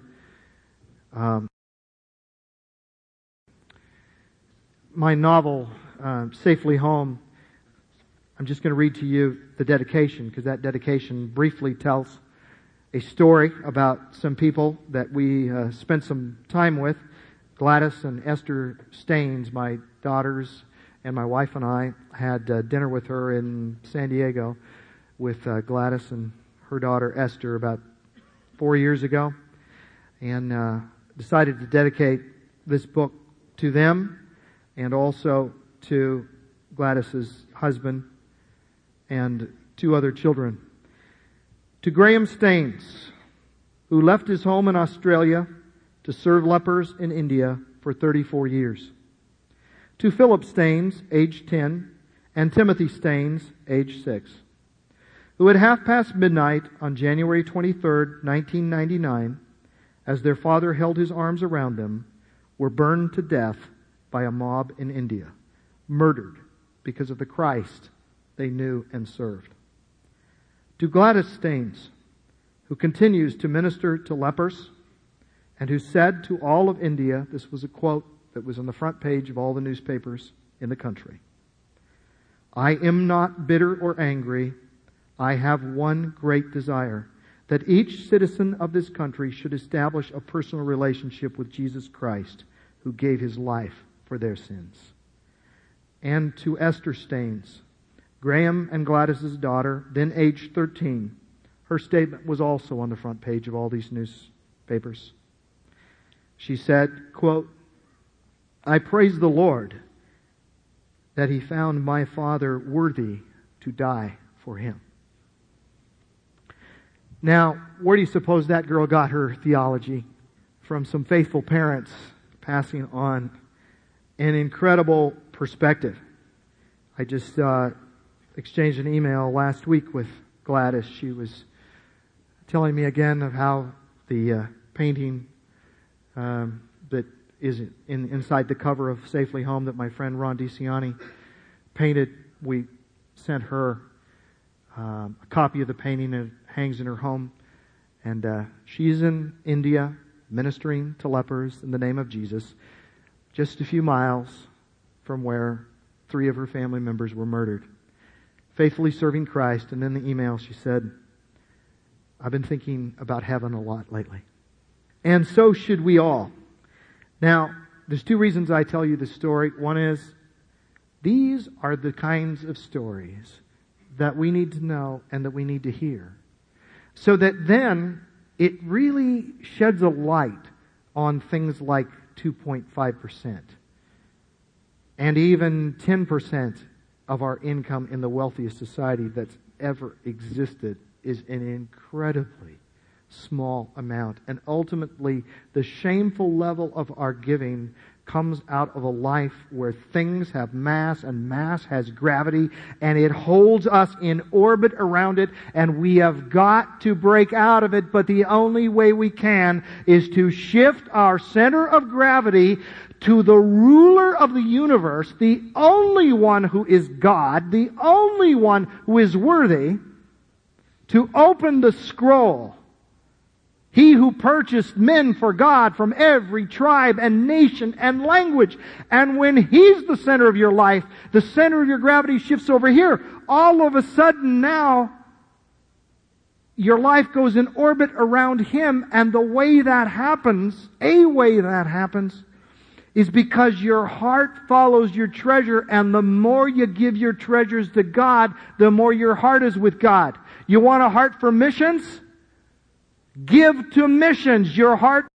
my novel, Safely Home. I'm just going to read to you the dedication, because that dedication briefly tells a story about some people that we spent some time with. Gladys and Esther Staines, my daughters, and my wife and I had dinner with her in San Diego with Gladys and her daughter Esther about 4 years ago, and decided to dedicate this book to them and also to Gladys's husband and 2 other children. To Graham Staines, who left his home in Australia to serve lepers in India for 34 years. To Philip Staines, age 10, and Timothy Staines, age 6, who at midnight on January 23rd, 1999, as their father held his arms around them, were burned to death by a mob in India, murdered because of the Christ they knew and served. To Gladys Staines, who continues to minister to lepers, and who said to all of India, this was a quote that was on the front page of all the newspapers in the country, I am not bitter or angry. I have one great desire, that each citizen of this country should establish a personal relationship with Jesus Christ, who gave His life for their sins. And to Esther Staines, Graham and Gladys's daughter, then age 13. Her statement was also on the front page of all these newspapers. She said, quote, I praise the Lord that He found my father worthy to die for him. Now, where do you suppose that girl got her theology? From some faithful parents passing on an incredible perspective. I just exchanged an email last week with Gladys. She was telling me again of how the painting that is inside the cover of Safely Home that my friend Ron DiCiani painted. We sent her a copy of the painting, and it hangs in her home. And she's in India ministering to lepers in the name of Jesus, just a few miles from where 3 of her family members were murdered, faithfully serving Christ. And in the email she said, I've been thinking about heaven a lot lately. And so should we all. Now, there's 2 reasons I tell you this story. One is, these are the kinds of stories that we need to know and that we need to hear, so that then it really sheds a light on things like 2.5% and even 10% of our income in the wealthiest society that's ever existed is an incredibly small amount. And ultimately, the shameful level of our giving comes out of a life where things have mass and mass has gravity, and it holds us in orbit around it, and we have got to break out of it. But the only way we can is to shift our center of gravity to the ruler of the universe, the only one who is God, the only one who is worthy, to open the scroll. He who purchased men for God from every tribe and nation and language. And when He's the center of your life, the center of your gravity shifts over here. All of a sudden now, your life goes in orbit around Him. And the way that happens, is because your heart follows your treasure. And the more you give your treasures to God, the more your heart is with God. You want a heart for missions? Give to missions your heart.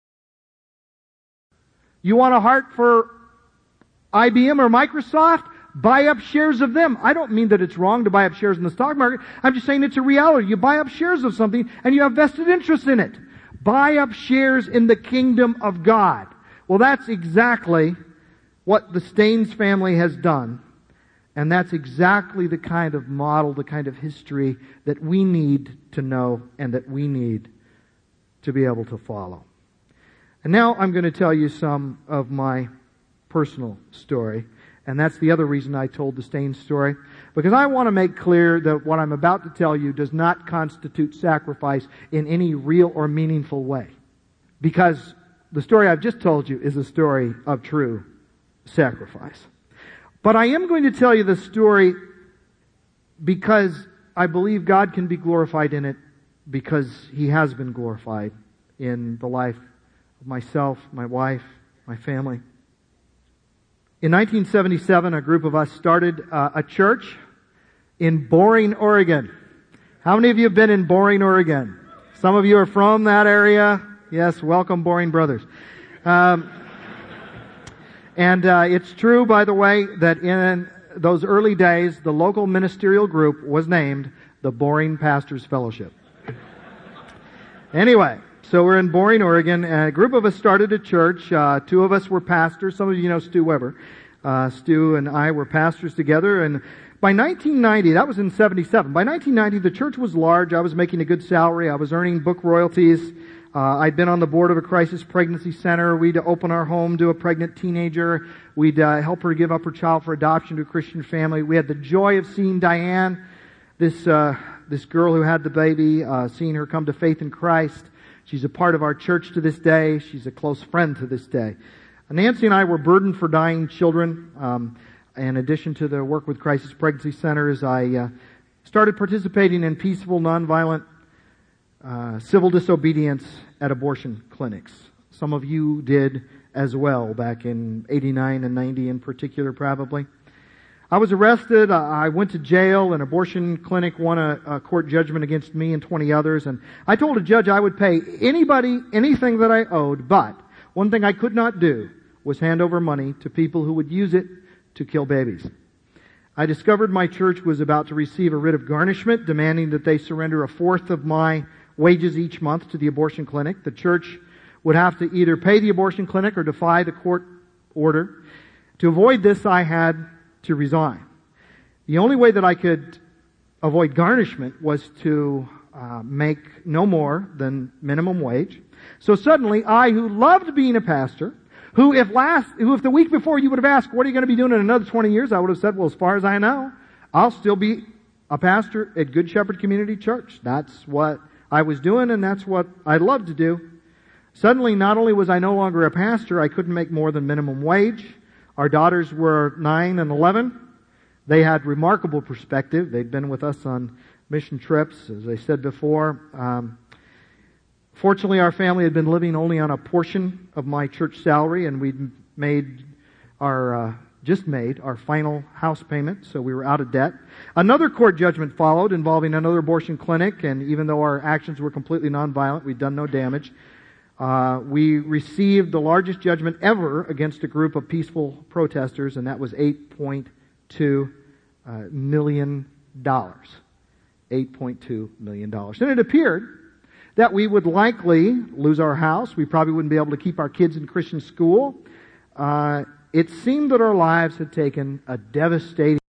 You want a heart for IBM or Microsoft? Buy up shares of them. I don't mean that it's wrong to buy up shares in the stock market. I'm just saying it's a reality. You buy up shares of something and you have vested interest in it. Buy up shares in the kingdom of God. Well, that's exactly what the Staines family has done. And that's exactly the kind of model, the kind of history that we need to know and that we need to be able to follow. And now I'm going to tell you some of my personal story. And that's the other reason I told the Staines story. Because I want to make clear that what I'm about to tell you does not constitute sacrifice in any real or meaningful way. Because the story I've just told you is a story of true sacrifice. But I am going to tell you the story because I believe God can be glorified in it, because He has been glorified in the life of myself, my wife, my family. In 1977, a group of us started a church in Boring, Oregon. How many of you have been in Boring, Oregon? Some of you are from that area. Yes, welcome, Boring Brothers. And it's true, by the way, that in those early days, the local ministerial group was named the Boring Pastors Fellowship. Anyway, so we're in Boring, Oregon, and a group of us started a church. 2 of us were pastors. Some of you know Stu Weber. Stu and I were pastors together, and by 1990, that was in 77, by 1990 the church was large. I was making a good salary. I was earning book royalties. I'd been on the board of a crisis pregnancy center. We'd open our home to a pregnant teenager. We'd help her give up her child for adoption to a Christian family. We had the joy of seeing Diane, this girl who had the baby, seeing her come to faith in Christ. She's a part of our church to this day. She's a close friend to this day. Nancy and I were burdened for dying children. In addition to the work with crisis pregnancy centers, I started participating in peaceful, nonviolent civil disobedience at abortion clinics. Some of you did as well back in 89 and 90 in particular, probably. I was arrested. I went to jail. An abortion clinic won a court judgment against me and 20 others. And I told a judge I would pay anybody anything that I owed, but one thing I could not do was hand over money to people who would use it to kill babies. I discovered my church was about to receive a writ of garnishment demanding that they surrender 1/4 of my wages each month to the abortion clinic. The church would have to either pay the abortion clinic or defy the court order. To avoid this, I had to resign. The only way that I could avoid garnishment was to make no more than minimum wage. So suddenly, I, who loved being a pastor, who if the week before you would have asked, what are you going to be doing in another 20 years? I would have said, well, as far as I know, I'll still be a pastor at Good Shepherd Community Church. That's what I was doing, and that's what I loved to do. Suddenly, not only was I no longer a pastor, I couldn't make more than minimum wage. Our daughters were 9 and 11. They had remarkable perspective. They'd been with us on mission trips, as I said before. Fortunately, our family had been living only on a portion of my church salary, and we'd just made our final house payment, so we were out of debt. Another court judgment followed involving another abortion clinic, and even though our actions were completely nonviolent, we'd done no damage. We received the largest judgment ever against a group of peaceful protesters, and that was $8.2 million. $8.2 million. And it appeared that we would likely lose our house. We probably wouldn't be able to keep our kids in Christian school. It seemed that our lives had taken a devastating...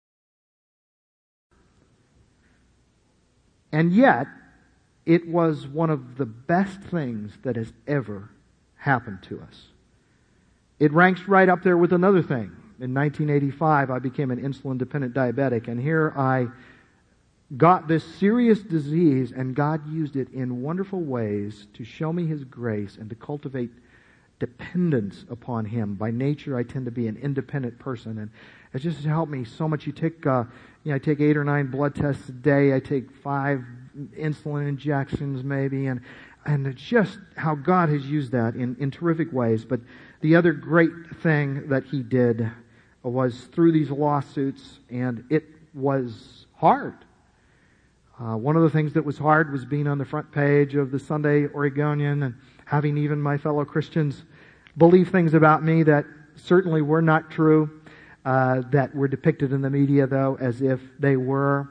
And yet, it was one of the best things that has ever happened to us. It ranks right up there with another thing. In 1985, I became an insulin-dependent diabetic, and here I got this serious disease, and God used it in wonderful ways to show me His grace and to cultivate dependence upon Him. By nature, I tend to be an independent person, and it just helped me so much. I take 8 or 9 blood tests a day. I take 5 insulin injections maybe, and it's just how God has used that in terrific ways. But the other great thing that He did was through these lawsuits, and it was hard. One of the things that was hard was being on the front page of the Sunday Oregonian and having even my fellow Christians believe things about me that certainly were not true, that were depicted in the media, though, as if they were.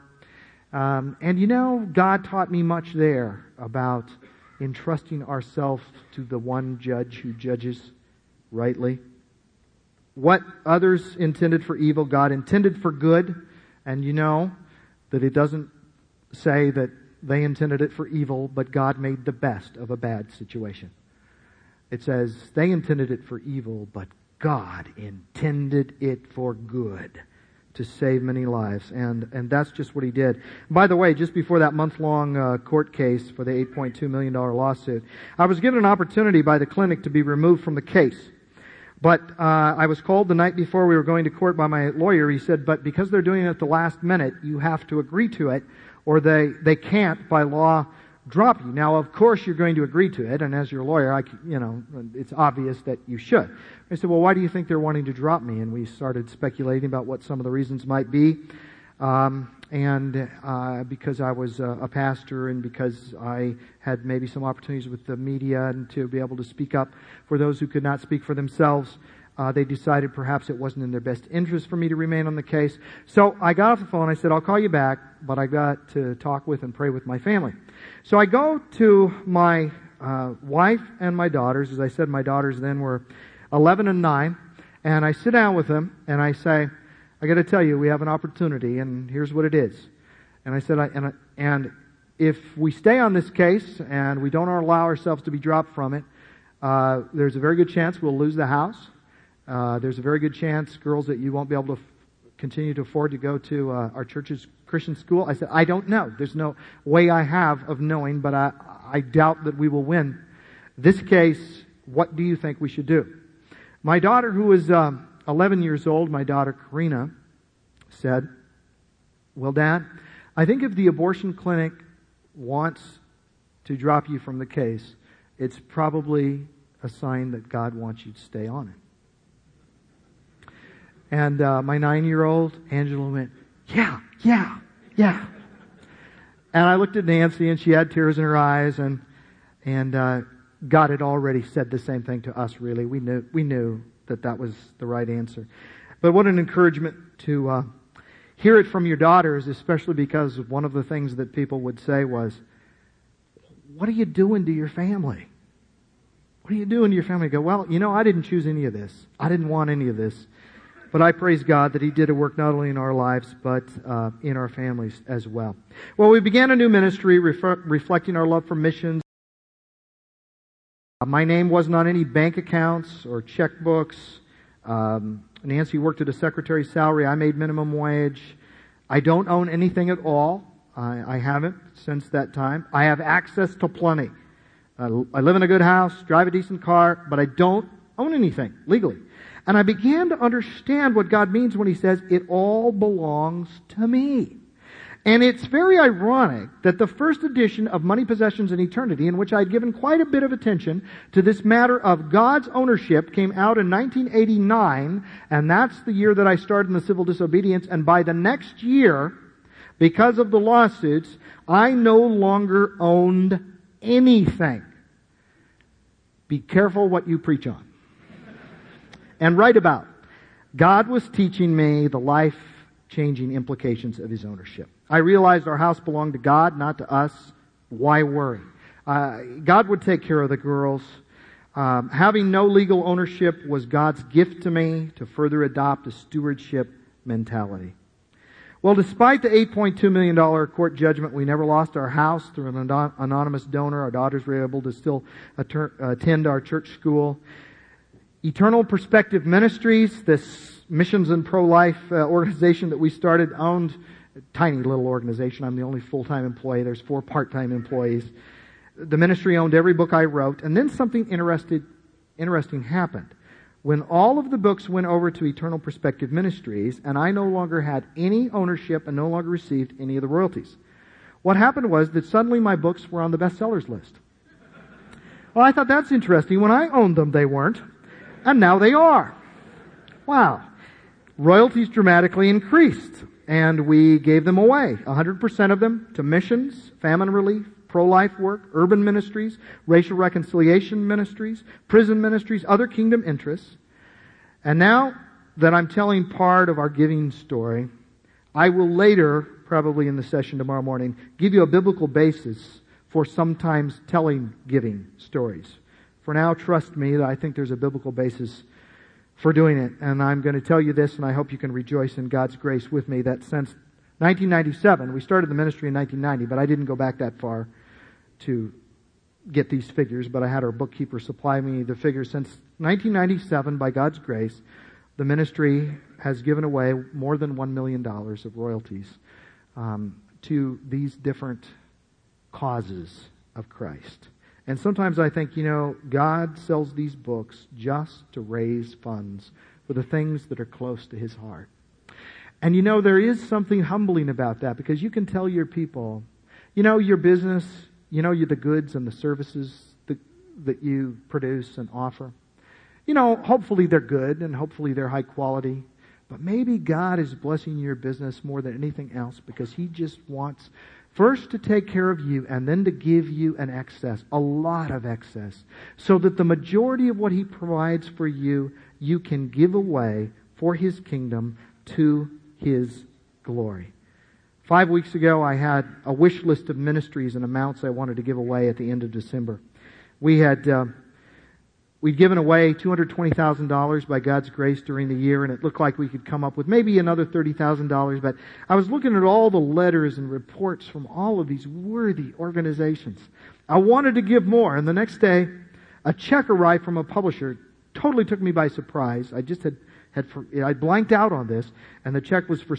And God taught me much there about entrusting ourselves to the one judge who judges rightly. What others intended for evil, God intended for good. And you know that it doesn't say that they intended it for evil, but God made the best of a bad situation. It says they intended it for evil, but God intended it for good, to save many lives. And that's just what He did. By the way, just before that month-long court case for the $8.2 million lawsuit, I was given an opportunity by the clinic to be removed from the case. But I was called the night before we were going to court by my lawyer. He said, but because they're doing it at the last minute, you have to agree to it, or they can't, by law, drop you. Now, of course, you're going to agree to it, and as your lawyer, it's obvious that you should. I said, well, why do you think they're wanting to drop me? And we started speculating about what some of the reasons might be. Because I was a pastor, and because I had maybe some opportunities with the media and to be able to speak up for those who could not speak for themselves, they decided perhaps it wasn't in their best interest for me to remain on the case. So I got off the phone. I said, I'll call you back, but I got to talk with and pray with my family. So I go to my wife and my daughters. As I said, my daughters then were 11 and 9. And I sit down with them, and I say, I got to tell you, we have an opportunity, and here's what it is. And I said, and if we stay on this case and we don't allow ourselves to be dropped from it, there's a very good chance we'll lose the house. There's a very good chance, girls, that you won't be able to continue to afford to go to our church's Christian school. I said, I don't know. There's no way I have of knowing, but I doubt that we will win this case. What do you think we should do? My daughter, who was 11 years old, my daughter Karina, said, well, Dad, I think if the abortion clinic wants to drop you from the case, it's probably a sign that God wants you to stay on it. And my 9-year-old, Angela, went, yeah. And I looked at Nancy, and she had tears in her eyes, and God had already said the same thing to us, really. We knew that was the right answer. But what an encouragement to hear it from your daughters, especially because one of the things that people would say was, what are you doing to your family? What are you doing to your family? I go, well, I didn't choose any of this. I didn't want any of this. But I praise God that He did a work not only in our lives, but in our families as well. Well, we began a new ministry reflecting our love for missions. My name wasn't on any bank accounts or checkbooks. Nancy worked at a secretary's salary. I made minimum wage. I don't own anything at all. I haven't since that time. I have access to plenty. I live in a good house, drive a decent car, but I don't own anything legally. And I began to understand what God means when He says, it all belongs to me. And it's very ironic that the first edition of Money, Possessions, and Eternity, in which I'd given quite a bit of attention to this matter of God's ownership, came out in 1989, and that's the year that I started in the civil disobedience, and by the next year, because of the lawsuits, I no longer owned anything. Be careful what you preach on and write about. God was teaching me the life-changing implications of His ownership. I realized our house belonged to God, not to us. Why worry? God would take care of the girls. Having no legal ownership was God's gift to me to further adopt a stewardship mentality. Well, despite the $8.2 million court judgment, we never lost our house through an anonymous donor. Our daughters were able to still attend our church school. Eternal Perspective Ministries, this missions and pro-life organization that we started, owned a tiny little organization. I'm the only full-time employee. There's 4 part-time employees. The ministry owned every book I wrote. And then something interesting happened. When all of the books went over to Eternal Perspective Ministries, and I no longer had any ownership and no longer received any of the royalties, what happened was that suddenly my books were on the bestsellers list. Well, I thought that's interesting. When I owned them, they weren't. And now they are. Wow. Royalties dramatically increased, and we gave them away, 100% of them, to missions, famine relief, pro-life work, urban ministries, racial reconciliation ministries, prison ministries, other kingdom interests. And now that I'm telling part of our giving story, I will later, probably in the session tomorrow morning, give you a biblical basis for sometimes telling giving stories. For now, trust me that I think there's a biblical basis for doing it. And I'm going to tell you this, and I hope you can rejoice in God's grace with me, that since 1997, we started the ministry in 1990, but I didn't go back that far to get these figures, but I had our bookkeeper supply me the figures. Since 1997, by God's grace, the ministry has given away more than $1 million of royalties to these different causes of Christ. And sometimes I think, God sells these books just to raise funds for the things that are close to His heart. And there is something humbling about that, because you can tell your people, your business, you're the goods and the services that you produce and offer. Hopefully they're good and hopefully they're high quality. But maybe God is blessing your business more than anything else because He just wants first to take care of you and then to give you an excess, a lot of excess, so that the majority of what He provides for you, you can give away for His kingdom to His glory. 5 weeks ago, I had a wish list of ministries and amounts I wanted to give away at the end of December. We'd given away $220,000 by God's grace during the year, and it looked like we could come up with maybe another $30,000. But I was looking at all the letters and reports from all of these worthy organizations. I wanted to give more, and the next day, a check arrived from a publisher. Totally took me by surprise. I just I blanked out on this, and the check was for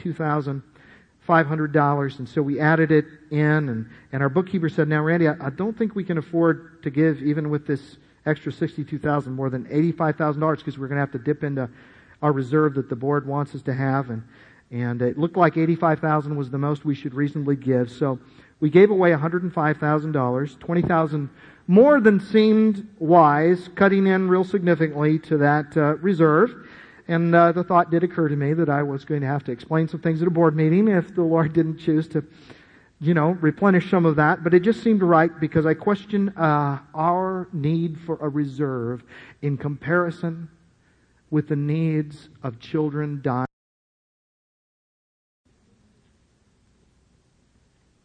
$62,500, and so we added it in, and our bookkeeper said, "Now, Randy, I don't think we can afford to give, even with this extra $62,000, more than $85,000, because we're going to have to dip into our reserve that the board wants us to have." And it looked like $85,000 was the most we should reasonably give. So we gave away $105,000, $20,000 more than seemed wise, cutting in real significantly to that reserve. And the thought did occur to me that I was going to have to explain some things at a board meeting if the Lord didn't choose to replenish some of that. But it just seemed right, because I question our need for a reserve in comparison with the needs of children dying.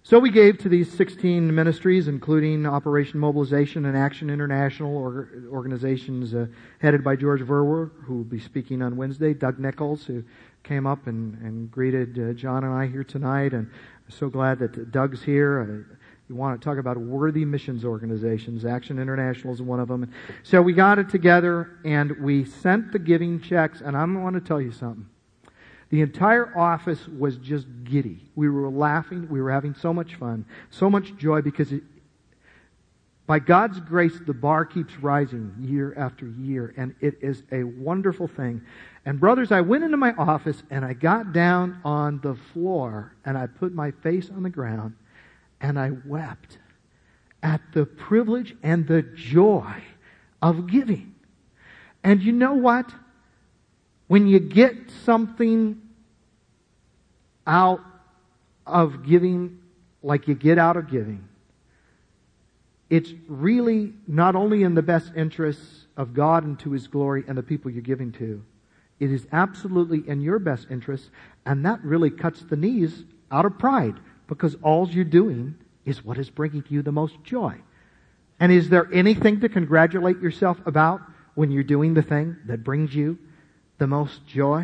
So we gave to these 16 ministries, including Operation Mobilization and Action International, organizations headed by George Verwer, who will be speaking on Wednesday, Doug Nichols, who came up and greeted John and I here tonight, and I'm so glad that Doug's here. You want to talk about worthy missions organizations. Action International is one of them. So we got it together, and we sent the giving checks, and I want to tell you something. The entire office was just giddy. We were laughing. We were having so much fun, so much joy, because by God's grace, the bar keeps rising year after year, and it is a wonderful thing. And brothers, I went into my office, and I got down on the floor, and I put my face on the ground, and I wept at the privilege and the joy of giving. And you know what? When you get something out of giving like you get out of giving, it's really not only in the best interests of God and to His glory and the people you're giving to, it is absolutely in your best interests, and that really cuts the knees out of pride, because all you're doing is what is bringing you the most joy. And is there anything to congratulate yourself about when you're doing the thing that brings you the most joy?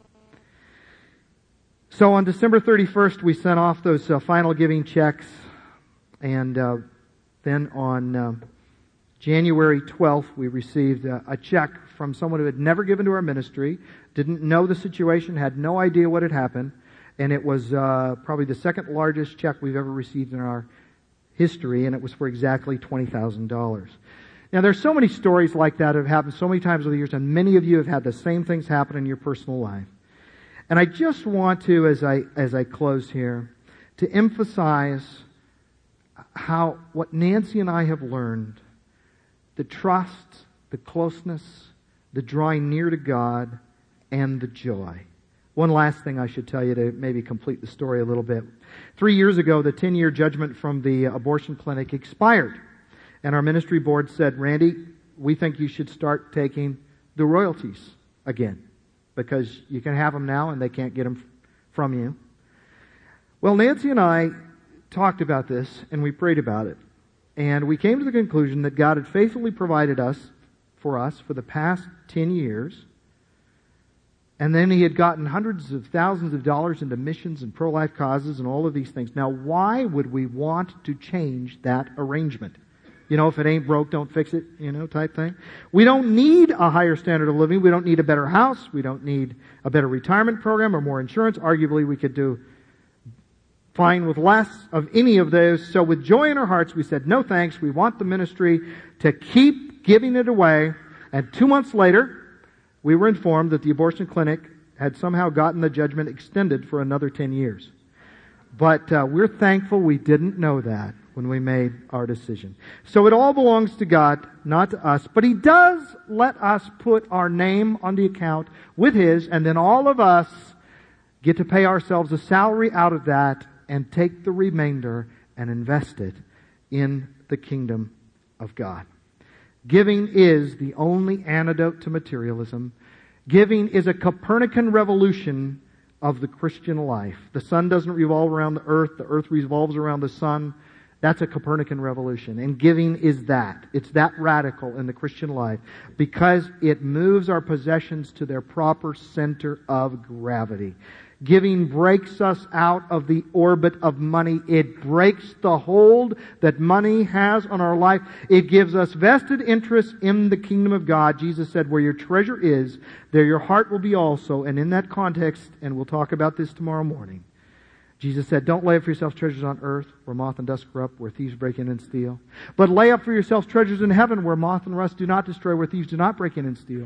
So on December 31st, we sent off those final giving checks. And then on January 12th, we received a check from someone who had never given to our ministry, didn't know the situation, had no idea what had happened. And it was probably the second largest check we've ever received in our history, and it was for exactly $20,000. Now, there's so many stories like that have happened so many times over the years, and many of you have had the same things happen in your personal life. And I just want to, as I close here, to emphasize how what Nancy and I have learned, the trust, the closeness, the drawing near to God, and the joy. One last thing I should tell you to maybe complete the story a little bit. 3 years ago, the 10-year judgment from the abortion clinic expired. And our ministry board said, Randy, we think you should start taking the royalties again, because you can have them now and they can't get them from you. Well, Nancy and I talked about this and we prayed about it. And we came to the conclusion that God had faithfully provided for us for the past 10 years. And then He had gotten hundreds of thousands of dollars into missions and pro-life causes and all of these things. Now, why would we want to change that arrangement? You know, if it ain't broke, don't fix it, type thing. We don't need a higher standard of living. We don't need a better house. We don't need a better retirement program or more insurance. Arguably, we could do fine with less of any of those. So with joy in our hearts, we said, no thanks. We want the ministry to keep giving it away. And 2 months later, we were informed that the abortion clinic had somehow gotten the judgment extended for another 10 years. But we're thankful we didn't know that when we made our decision. So it all belongs to God, not to us. But He does let us put our name on the account with His, and then all of us get to pay ourselves a salary out of that and take the remainder and invest it in the kingdom of God. Giving is the only antidote to materialism. Giving is a Copernican revolution of the Christian life. The sun doesn't revolve around the earth revolves around the sun. That's a Copernican revolution. And giving is that. It's that radical in the Christian life because it moves our possessions to their proper center of gravity. Giving breaks us out of the orbit of money. It breaks the hold that money has on our life. It gives us vested interest in the kingdom of God. Jesus said, where your treasure is, there your heart will be also. And in that context, and we'll talk about this tomorrow morning, Jesus said, don't lay up for yourselves treasures on earth, where moth and dust corrupt, where thieves break in and steal. But lay up for yourselves treasures in heaven, where moth and rust do not destroy, where thieves do not break in and steal.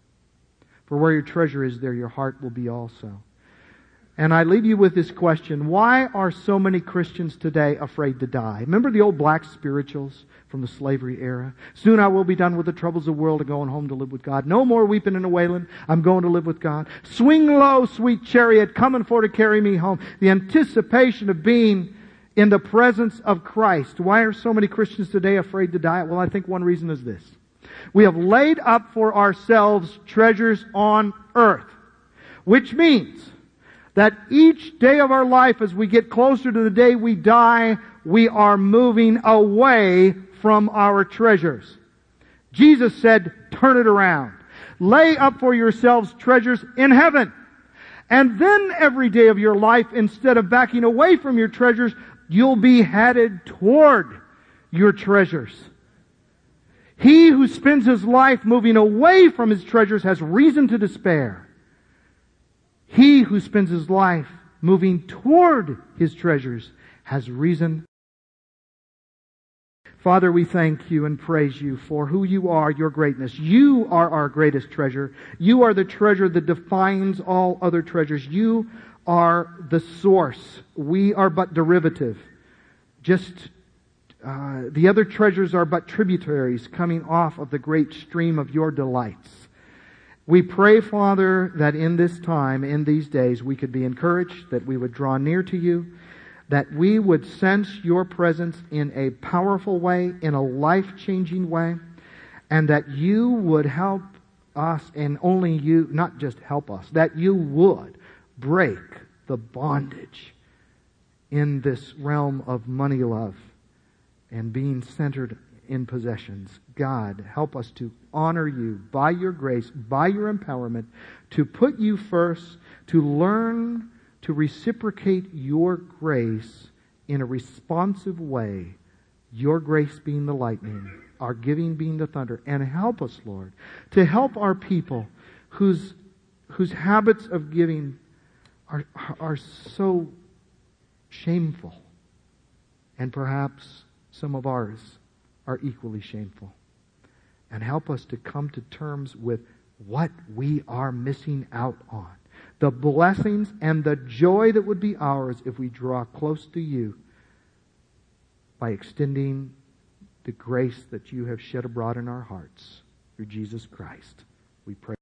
For where your treasure is, there your heart will be also. And I leave you with this question. Why are so many Christians today afraid to die? Remember the old black spirituals from the slavery era? Soon I will be done with the troubles of the world and going home to live with God. No more weeping and wailing. I'm going to live with God. Swing low, sweet chariot, coming for to carry me home. The anticipation of being in the presence of Christ. Why are so many Christians today afraid to die? Well, I think one reason is this. We have laid up for ourselves treasures on earth, which means That each day of our life, as we get closer to the day we die, we are moving away from our treasures. Jesus said, turn it around. Lay up for yourselves treasures in heaven. And then every day of your life, instead of backing away from your treasures, you'll be headed toward your treasures. He who spends his life moving away from his treasures has reason to despair. He who spends his life moving toward his treasures has reason. Father, we thank you and praise you for who you are, your greatness. You are our greatest treasure. You are the treasure that defines all other treasures. You are the source. We are but derivative. The other treasures are but tributaries coming off of the great stream of your delights. We pray, Father, that in this time, in these days, we could be encouraged, that we would draw near to you, that we would sense your presence in a powerful way, in a life-changing way, and that you would help us, and only you, not just help us, that you would break the bondage in this realm of money love and being centered in possessions. God, help us to honor you by your grace, by your empowerment, to put you first, to learn to reciprocate your grace in a responsive way, your grace being the lightning, our giving being the thunder. And help us, Lord, to help our people whose habits of giving are so shameful, and perhaps some of ours are equally shameful. And help us to come to terms with what we are missing out on. The blessings and the joy that would be ours if we draw close to you by extending the grace that you have shed abroad in our hearts through Jesus Christ. We pray.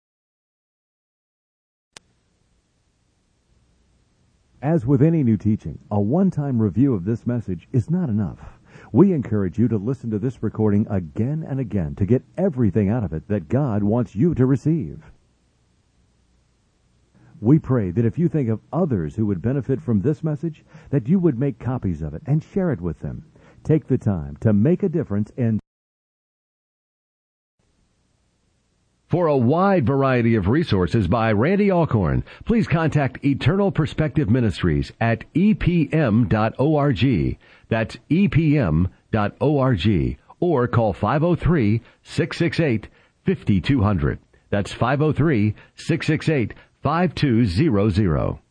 As with any new teaching, a one-time review of this message is not enough. We encourage you to listen to this recording again and again to get everything out of it that God wants you to receive. We pray that if you think of others who would benefit from this message, that you would make copies of it and share it with them. Take the time to make a difference in. For a wide variety of resources by Randy Alcorn, please contact Eternal Perspective Ministries at epm.org. That's epm.org. Or call 503-668-5200. That's 503-668-5200.